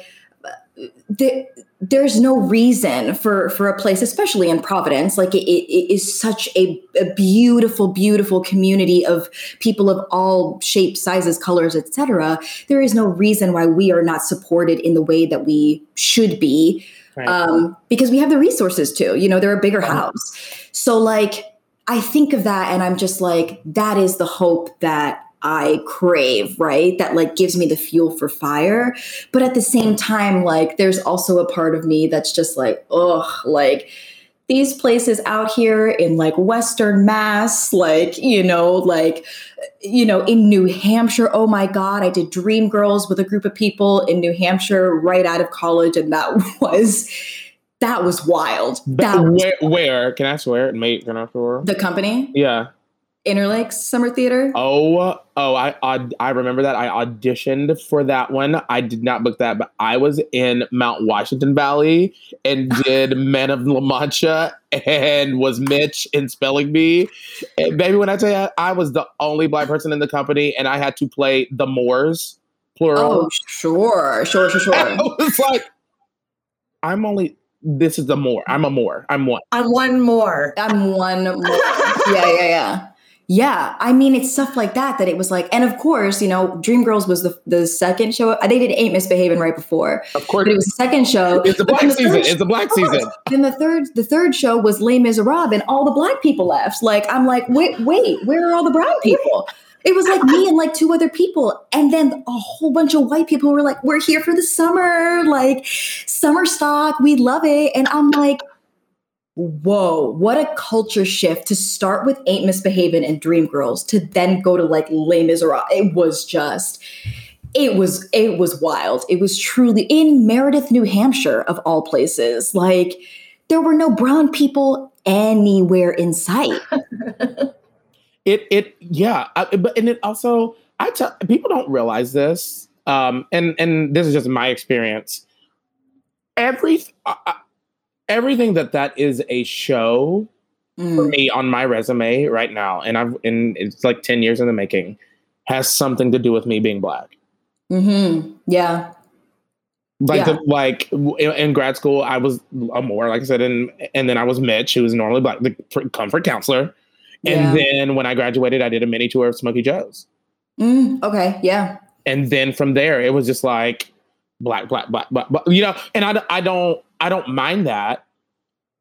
there's no reason for a place, especially in Providence. Like it is such a beautiful, beautiful community of people of all shapes, sizes, colors, etc. There is no reason why we are not supported in the way that we should be. Right. Because we have the resources to, they're a bigger house. So like, I think of that and I'm just like, that is the hope that I crave, right? That like gives me the fuel for fire. But at the same time, like there's also a part of me that's just like, like these places out here in like Western Mass, like, in New Hampshire. Oh my God, I did Dreamgirls with a group of people in New Hampshire right out of college. And that was wild. Where? Can I swear? Can I swear? The company? Yeah. Interlakes Summer Theater. I remember that. I auditioned for that one. I did not book that, but I was in Mount Washington Valley and did Men of La Mancha and was Mitch in Spelling Bee. And baby, when I tell you, I was the only Black person in the company and I had to play the Moors, plural. Oh, sure. I was like, this is the Moor. I'm a Moor. I'm one. I'm one more. Yeah. Yeah, I mean, it's stuff like that it was like, and of course, Dreamgirls was the second show. They did Ain't Misbehaving right before. Of course. But it was the second show. It's the Black season. Then the third show was Les Miserables, and all the Black people left. Like, I'm like, wait, where are all the brown people? It was like me and like two other people. And then a whole bunch of white people were like, we're here for the summer, like summer stock. We love it. And I'm like, whoa, what a culture shift to start with Ain't Misbehaving and Dreamgirls to then go to like Les Miserables. It was wild. It was truly in Meredith, New Hampshire, of all places. Like there were no brown people anywhere in sight. But it also, people don't realize this. And this is just my experience. Everything that is a show for me on my resume right now, and it's like 10 years in the making, has something to do with me being Black. Mm-hmm. Yeah. In grad school, I was a Moore, like I said, and then I was Mitch, who was normally Black, the comfort counselor. And then when I graduated, I did a mini tour of Smokey Joe's. Okay. Yeah. And then from there, it was just like Black, and I don't mind that,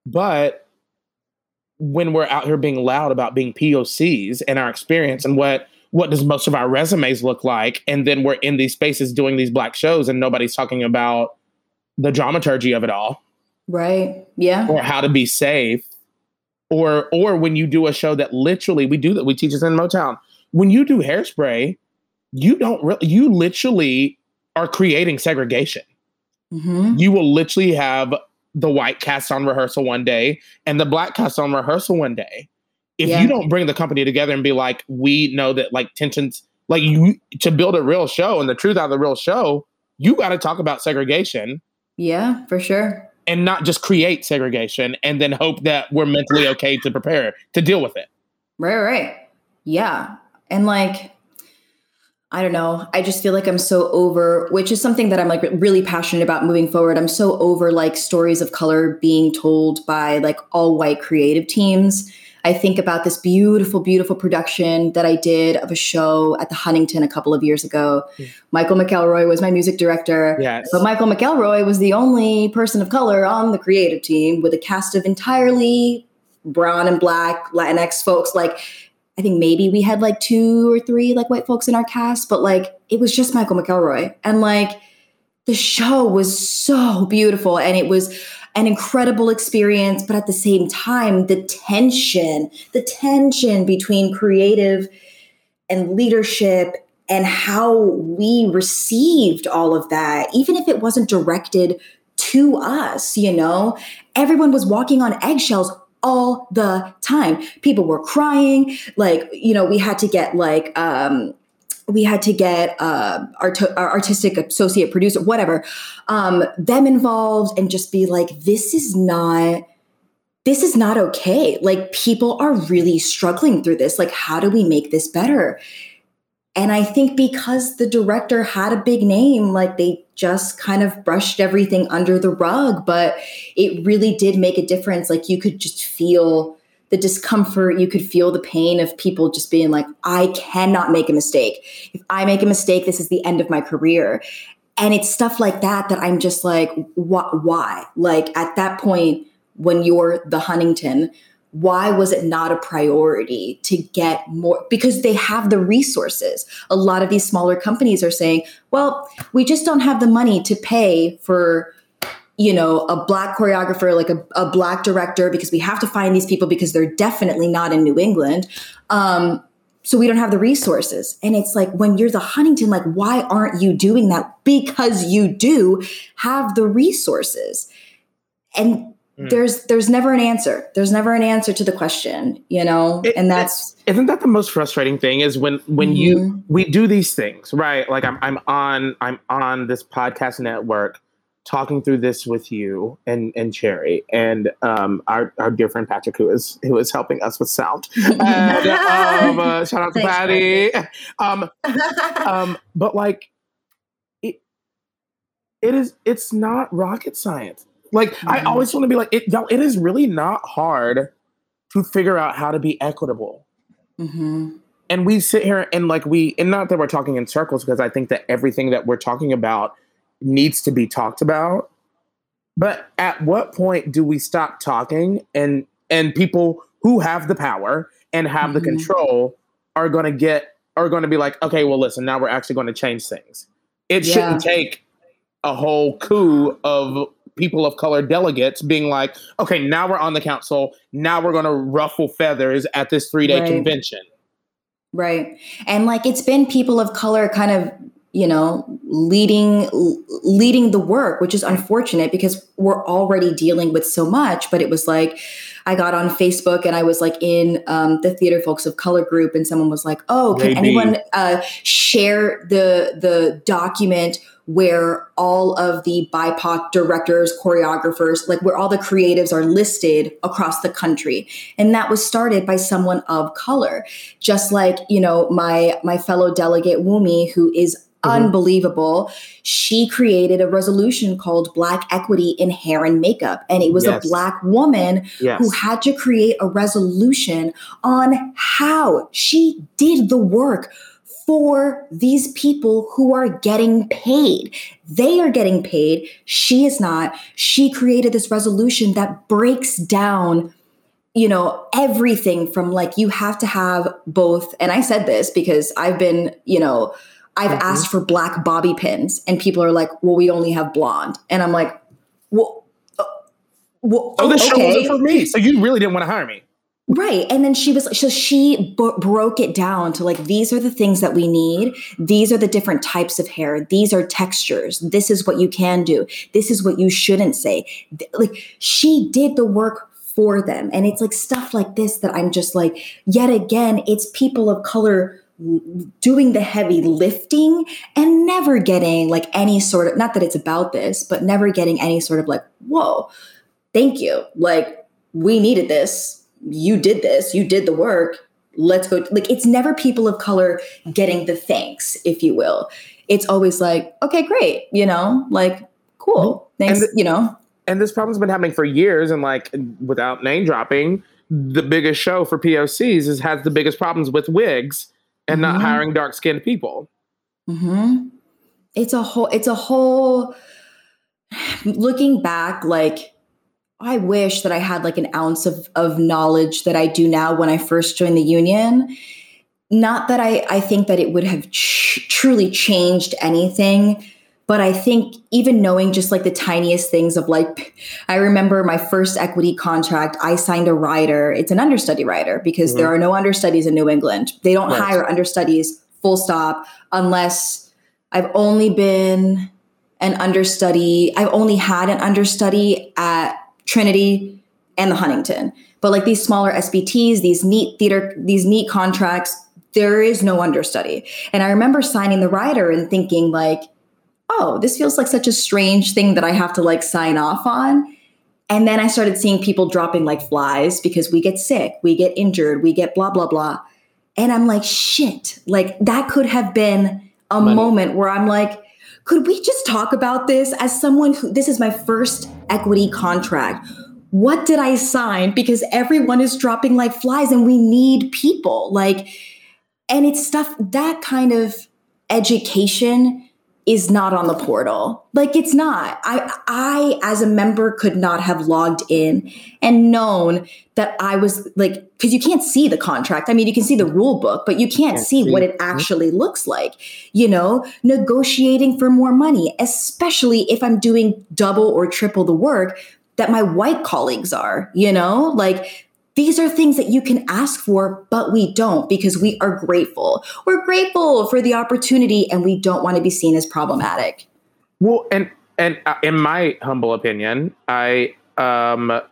But when we're out here being loud about being POCs and our experience and what does most of our resumes look like, and then we're in these spaces doing these Black shows and nobody's talking about the dramaturgy of it all. Right. Yeah. Or how to be safe. Or when you do a show that literally, we teach this in Motown. When you do Hairspray, you literally are creating segregation. Mm-hmm. You will literally have the white cast on rehearsal one day and the Black cast on rehearsal one day. If you don't bring the company together and be like, we know that like tensions, like you, to build a real show and the truth out of the real show, you got to talk about segregation. Yeah, for sure. And not just create segregation and then hope that we're mentally okay to prepare to deal with it. Right. Yeah. And like, I don't know. I just feel like I'm so over, which is something that I'm like really passionate about moving forward. I'm so over like stories of color being told by like all white creative teams. I think about this beautiful, beautiful production that I did of a show at the Huntington a couple of years ago. Michael McElroy was my music director. Yes. But Michael McElroy was the only person of color on the creative team with a cast of entirely brown and Black Latinx folks. Like, I think maybe we had like 2 or 3 like white folks in our cast, but like it was just Michael McElroy. And like the show was so beautiful and it was an incredible experience. But at the same time, the tension between creative and leadership and how we received all of that, even if it wasn't directed to us, you know, everyone was walking on eggshells all the time. People were crying. Like, you know, we had to get our artistic associate producer, whatever, them involved and just be like, this is not okay. Like people are really struggling through this. Like, how do we make this better? And I think because the director had a big name, like they just kind of brushed everything under the rug, but it really did make a difference. Like you could just feel the discomfort. You could feel the pain of people just being like, I cannot make a mistake. If I make a mistake, this is the end of my career. And it's stuff like that I'm just like, why? Like at that point, when you're the Huntington, why was it not a priority to get more? Because they have the resources. A lot of these smaller companies are saying, well, we just don't have the money to pay for, you know, a Black choreographer, like a Black director, because we have to find these people because they're definitely not in New England. So we don't have the resources. And it's like, when you're the Huntington, like, why aren't you doing that? Because you do have the resources. And there's never an answer. There's never an answer to the question, you know? And that's... Isn't that the most frustrating thing is when we do these things, right? Like I'm on this podcast network talking through this with you and Cherry and our dear friend Patrick, who is helping us with sound. And, shout out to Patty. But like it's not rocket science. Like I always want to be like, it is really not hard to figure out how to be equitable. Mm-hmm. And we sit here and like and not that we're talking in circles, because I think that everything that we're talking about needs to be talked about. But at what point do we stop talking and people who have the power and have the control are going to be like, okay, well, listen, now we're actually going to change things. It shouldn't take a whole coup of people of color delegates being like, okay, now we're on the council. Now we're going to ruffle feathers at this 3-day convention. Right. And like, it's been people of color kind of, you know, leading the work, which is unfortunate because we're already dealing with so much. But it was like, I got on Facebook and I was like in the Theater Folks of Color group, and someone was like, oh, can anyone share the document where all of the BIPOC directors, choreographers, like where all the creatives are listed across the country. And that was started by someone of color. Just like, you know, my fellow delegate Wumi, who is unbelievable. She created a resolution called Black Equity in Hair and Makeup. And it was a Black woman who had to create a resolution on how she did the work for these people who are getting paid. They are getting paid. She is not. She created this resolution that breaks down, everything from like, you have to have both. And I said this because I've been, I've asked for black bobby pins and people are like, well, we only have blonde. And I'm like, well, this show wasn't for me. So you really didn't want to hire me. Right. And then she broke it down to like, these are the things that we need. These are the different types of hair. These are textures. This is what you can do. This is what you shouldn't say. Like, she did the work for them. And it's like stuff like this that I'm just like, yet again, it's people of color doing the heavy lifting and never getting like any sort of, not that it's about this, but never getting any sort of like, whoa, thank you. Like, we needed this. You did this, you did the work. Let's go. Like, it's never people of color getting the thanks, if you will. It's always like, okay, great. Like, cool. Thanks. And this problem's been happening for years. And like, without name dropping, the biggest show for POCs has the biggest problems with wigs and not hiring dark skinned people. Mm-hmm. It's a whole, looking back, like, I wish that I had like an ounce of knowledge that I do now when I first joined the union. Not that I think that it would have truly changed anything, but I think even knowing just like the tiniest things of like, I remember my first equity contract, I signed a rider. It's an understudy rider because there are no understudies in New England. They don't hire understudies, full stop, unless I've only been an understudy. I've only had an understudy at Trinity and the Huntington. But like these smaller SBTs, these neat contracts, there is no understudy. And I remember signing the rider and thinking like, oh, this feels like such a strange thing that I have to like sign off on. And then I started seeing people dropping like flies because we get sick, we get injured, we get blah, blah, blah. And I'm like, shit, like that could have been a moment where I'm like, could we just talk about this as someone who, this is my first equity contract. What did I sign? Because everyone is dropping like flies and we need people. Like, and it's stuff, that kind of education is not on the portal. Like, it's not. I as a member could not have logged in and known that I was like, because you can't see the contract. I mean, you can see the rule book, but you can't see what it actually looks like, negotiating for more money, especially if I'm doing double or triple the work that my white colleagues are, like, these are things that you can ask for, but we don't because we are grateful. We're grateful for the opportunity and we don't want to be seen as problematic. Well, and in my humble opinion, I got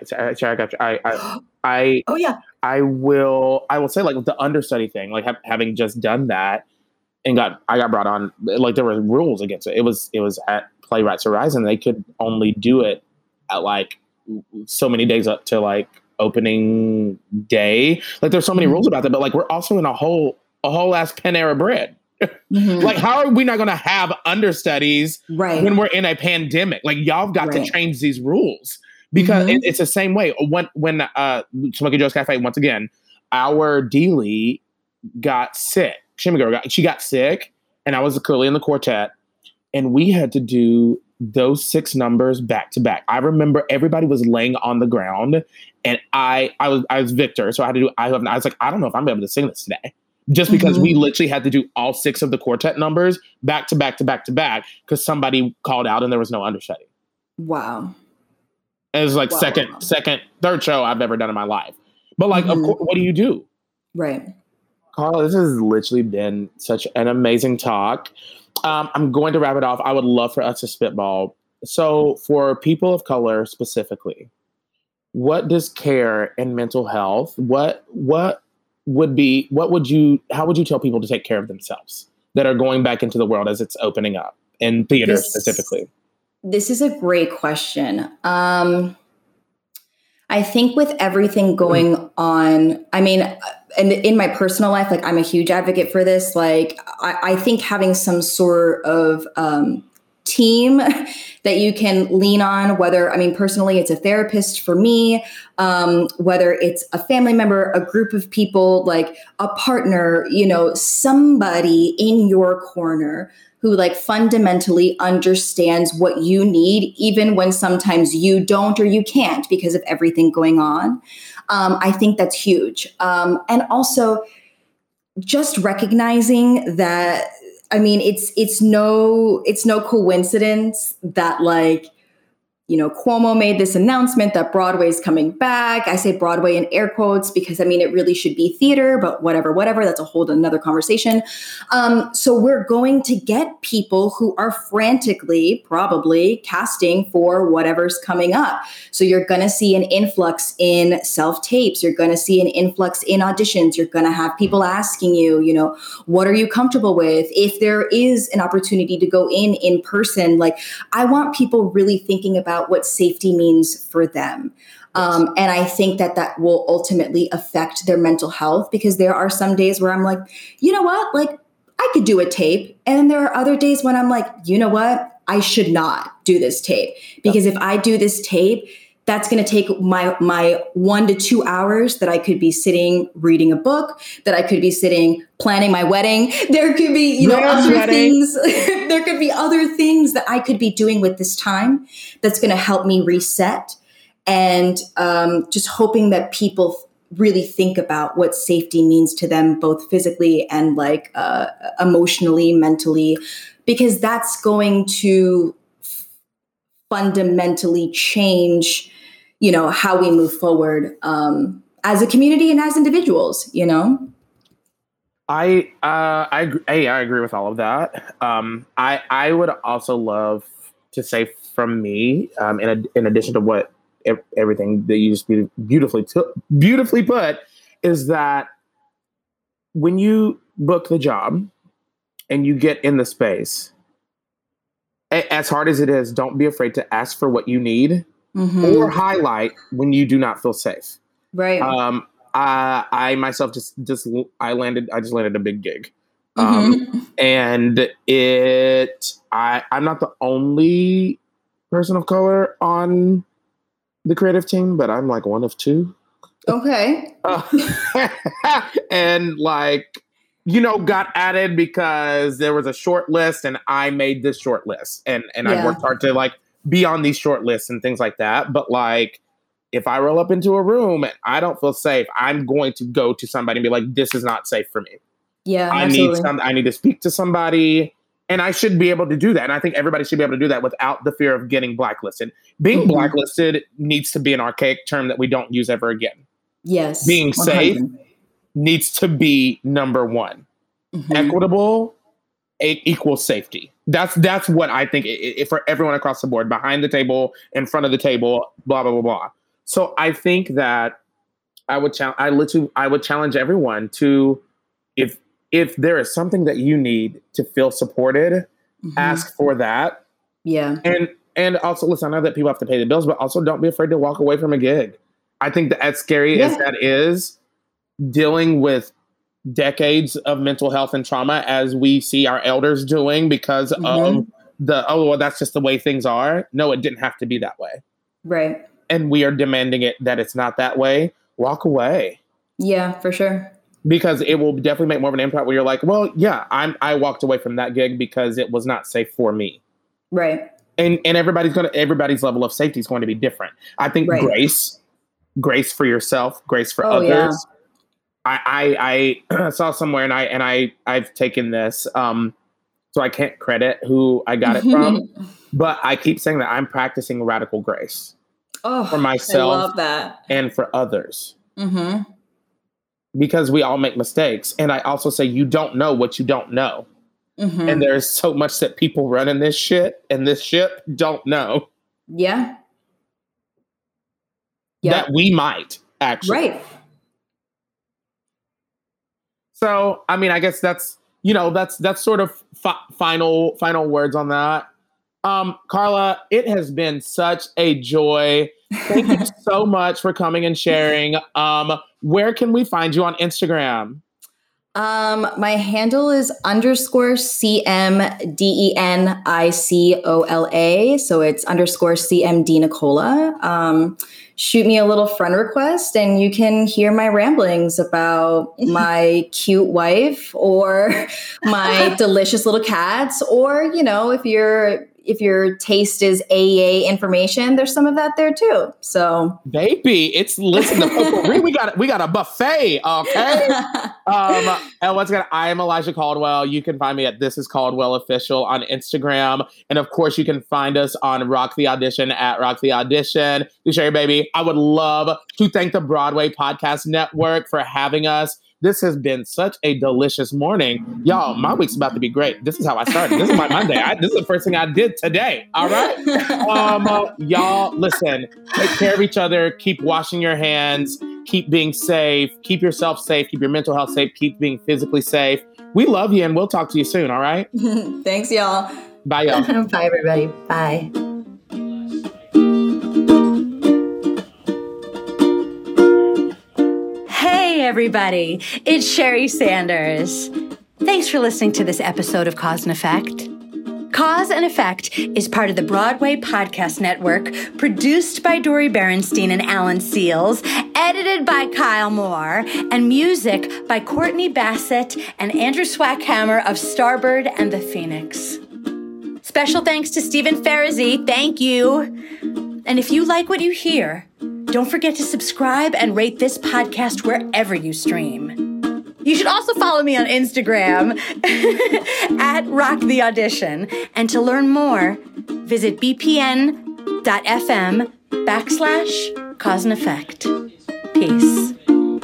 you. I will say like the understudy thing, like having just done that and I got brought on, like there were rules against it. It was at Playwrights Horizon. They could only do it at like so many days up to like opening day. Like there's so many rules about that, but like we're also in a whole ass Panera Bread. Like, how are we not going to have understudies when we're in a pandemic? Like, y'all got to change these rules because it's the same way. When Smoky Joe's Cafe, once again, our Dealey got sick. She got sick, and I was clearly in the quartet, and we had to do those 6 numbers back to back. I remember everybody was laying on the ground, and I was Victor, so I had to do. I was like, I don't know if I'm able to sing this today. Just because we literally had to do all 6 of the quartet numbers back to back to back to back because somebody called out and there was no understudy. Wow. And it was like third show I've ever done in my life. But like, of course, what do you do? Right. Carla, this has literally been such an amazing talk. I'm going to wrap it off. I would love for us to spitball. So for people of color specifically, what does care and mental health, how would you tell people to take care of themselves that are going back into the world as it's opening up in theater specifically? This is a great question. I think with everything going on, I mean, and in my personal life, like I'm a huge advocate for this. Like I think having some sort of team that you can lean on, whether, I mean, personally, it's a therapist for me, whether it's a family member, a group of people, like a partner, you know, somebody in your corner who like fundamentally understands what you need, even when sometimes you don't or you can't because of everything going on. I think that's huge. And also just recognizing that, I mean, it's no coincidence that, like, you know, Cuomo made this announcement that Broadway's coming back. I say Broadway in air quotes because, I mean, it really should be theater, but whatever, that's a whole another conversation. So we're going to get people who are frantically probably casting for whatever's coming up. So you're going to see an influx in self-tapes. You're going to see an influx in auditions. You're going to have people asking you, you know, what are you comfortable with? If there is an opportunity to go in person, like, I want people really thinking about what safety means for them. And I think that will ultimately affect their mental health, because there are some days where I'm like, you know what, like, I could do a tape. And then there are other days when I'm like, you know what, I should not do this tape, because if I do this tape, that's going to take my 1 to 2 hours that I could be sitting reading a book, that I could be sitting planning my wedding. There could be, you know, other things. There could be other things that I could be doing with this time that's going to help me reset. And just hoping that people really think about what safety means to them, both physically and like emotionally, mentally, because that's going to fundamentally change, you know, how we move forward as a community and as individuals, you know? I agree with all of that. I would also love to say from me, in addition to what everything that you just beautifully put, is that when you book the job and you get in the space, as hard as it is, don't be afraid to ask for what you need or highlight when you do not feel safe. Right. I myself I just landed a big gig. And I'm not the only person of color on the creative team, but I'm like one of two. Okay. And like, you know, got added because there was a short list and I made this short list, and I worked hard to like be on these short lists and things like that. But like, if I roll up into a room and I don't feel safe, I'm going to go to somebody and be like, this is not safe for me. Yeah, I need to speak to somebody, and I should be able to do that. And I think everybody should be able to do that without the fear of getting blacklisted. Being blacklisted needs to be an archaic term that we don't use ever again. Yes. Being 100. safe needs to be number one. Equitable equals safety. That's what I think for everyone across the board, behind the table, in front of the table, blah, blah, blah, blah. So I think that I would challenge everyone to, if there is something that you need to feel supported, ask for that. Yeah. And also, listen, I know that people have to pay the bills, but also don't be afraid to walk away from a gig. I think that as scary as that is, dealing with decades of mental health and trauma as we see our elders doing because of that's just the way things are. No, it didn't have to be that way. Right. And we are demanding that it's not that way. Walk away. Yeah, for sure. Because it will definitely make more of an impact where you're like, well, yeah, I walked away from that gig because it was not safe for me. Right. And everybody's level of safety is going to be different. I think grace for yourself, grace for others. Yeah. I saw somewhere and I've taken this, so I can't credit who I got it from, but I keep saying that I'm practicing radical grace for myself. I love that. And for others. Because we all make mistakes. And I also say, you don't know what you don't know. And there's so much that people running this shit and this ship don't know. Yeah. That we might actually. Right. So, I mean, I guess that's sort of final words on that. Carla, it has been such a joy. Thank you so much for coming and sharing. Where can we find you on Instagram? My handle is _CMDENICOLA. So it's _CMD Nicola. Shoot me a little friend request and you can hear my ramblings about my cute wife or my delicious little cats. Or, if your taste is AEA information, there's some of that there too. So, baby, listen to potpourri. We got a buffet, okay? And once again, I am Elijah Caldwell. You can find me at This Is Caldwell Official on Instagram, and of course, you can find us on Rock the Audition at Rock the Audition. Sherry, baby, I would love to thank the Broadway Podcast Network for having us. This has been such a delicious morning. Y'all, my week's about to be great. This is how I started. This is my Monday. This is the first thing I did today. All right? Y'all, listen, take care of each other. Keep washing your hands. Keep being safe. Keep yourself safe. Keep your mental health safe. Keep being physically safe. We love you, and we'll talk to you soon, all right? Thanks, y'all. Bye, y'all. Bye, everybody. Bye. Hey, everybody. It's Sherry Sanders. Thanks for listening to this episode of Cause and Effect. Cause and Effect is part of the Broadway Podcast Network, produced by Dori Berenstein and Alan Seals, edited by Kyle Moore, and music by Courtney Bassett and Andrew Swackhammer of Starbird and the Phoenix. Special thanks to Stephen Ferrazzi. Thank you. And if you like what you hear, don't forget to subscribe and rate this podcast wherever you stream. You should also follow me on Instagram at Rock the Audition. And to learn more, visit bpn.fm/cause and effect. Peace.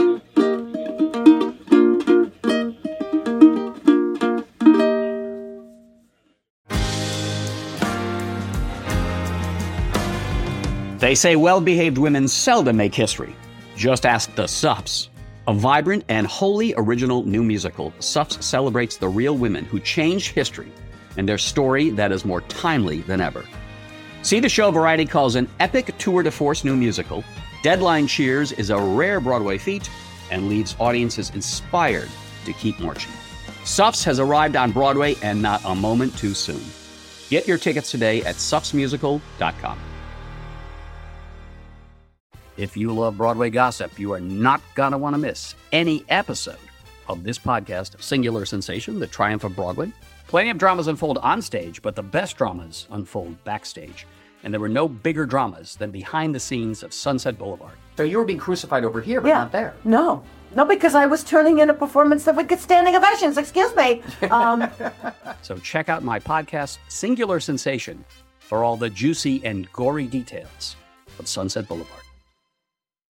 They say well-behaved women seldom make history. Just ask the Suffs. A vibrant and wholly original new musical, Suffs celebrates the real women who changed history and their story that is more timely than ever. See the show Variety calls an epic tour de force new musical. Deadline cheers is a rare Broadway feat and leaves audiences inspired to keep marching. Suffs has arrived on Broadway and not a moment too soon. Get your tickets today at suffsmusical.com. If you love Broadway gossip, you are not going to want to miss any episode of this podcast, Singular Sensation, The Triumph of Broadway. Plenty of dramas unfold on stage, but the best dramas unfold backstage. And there were no bigger dramas than behind the scenes of Sunset Boulevard. So you were being crucified over here, but not there. No, because I was turning in a performance that would get standing ovations. Excuse me. So check out my podcast, Singular Sensation, for all the juicy and gory details of Sunset Boulevard.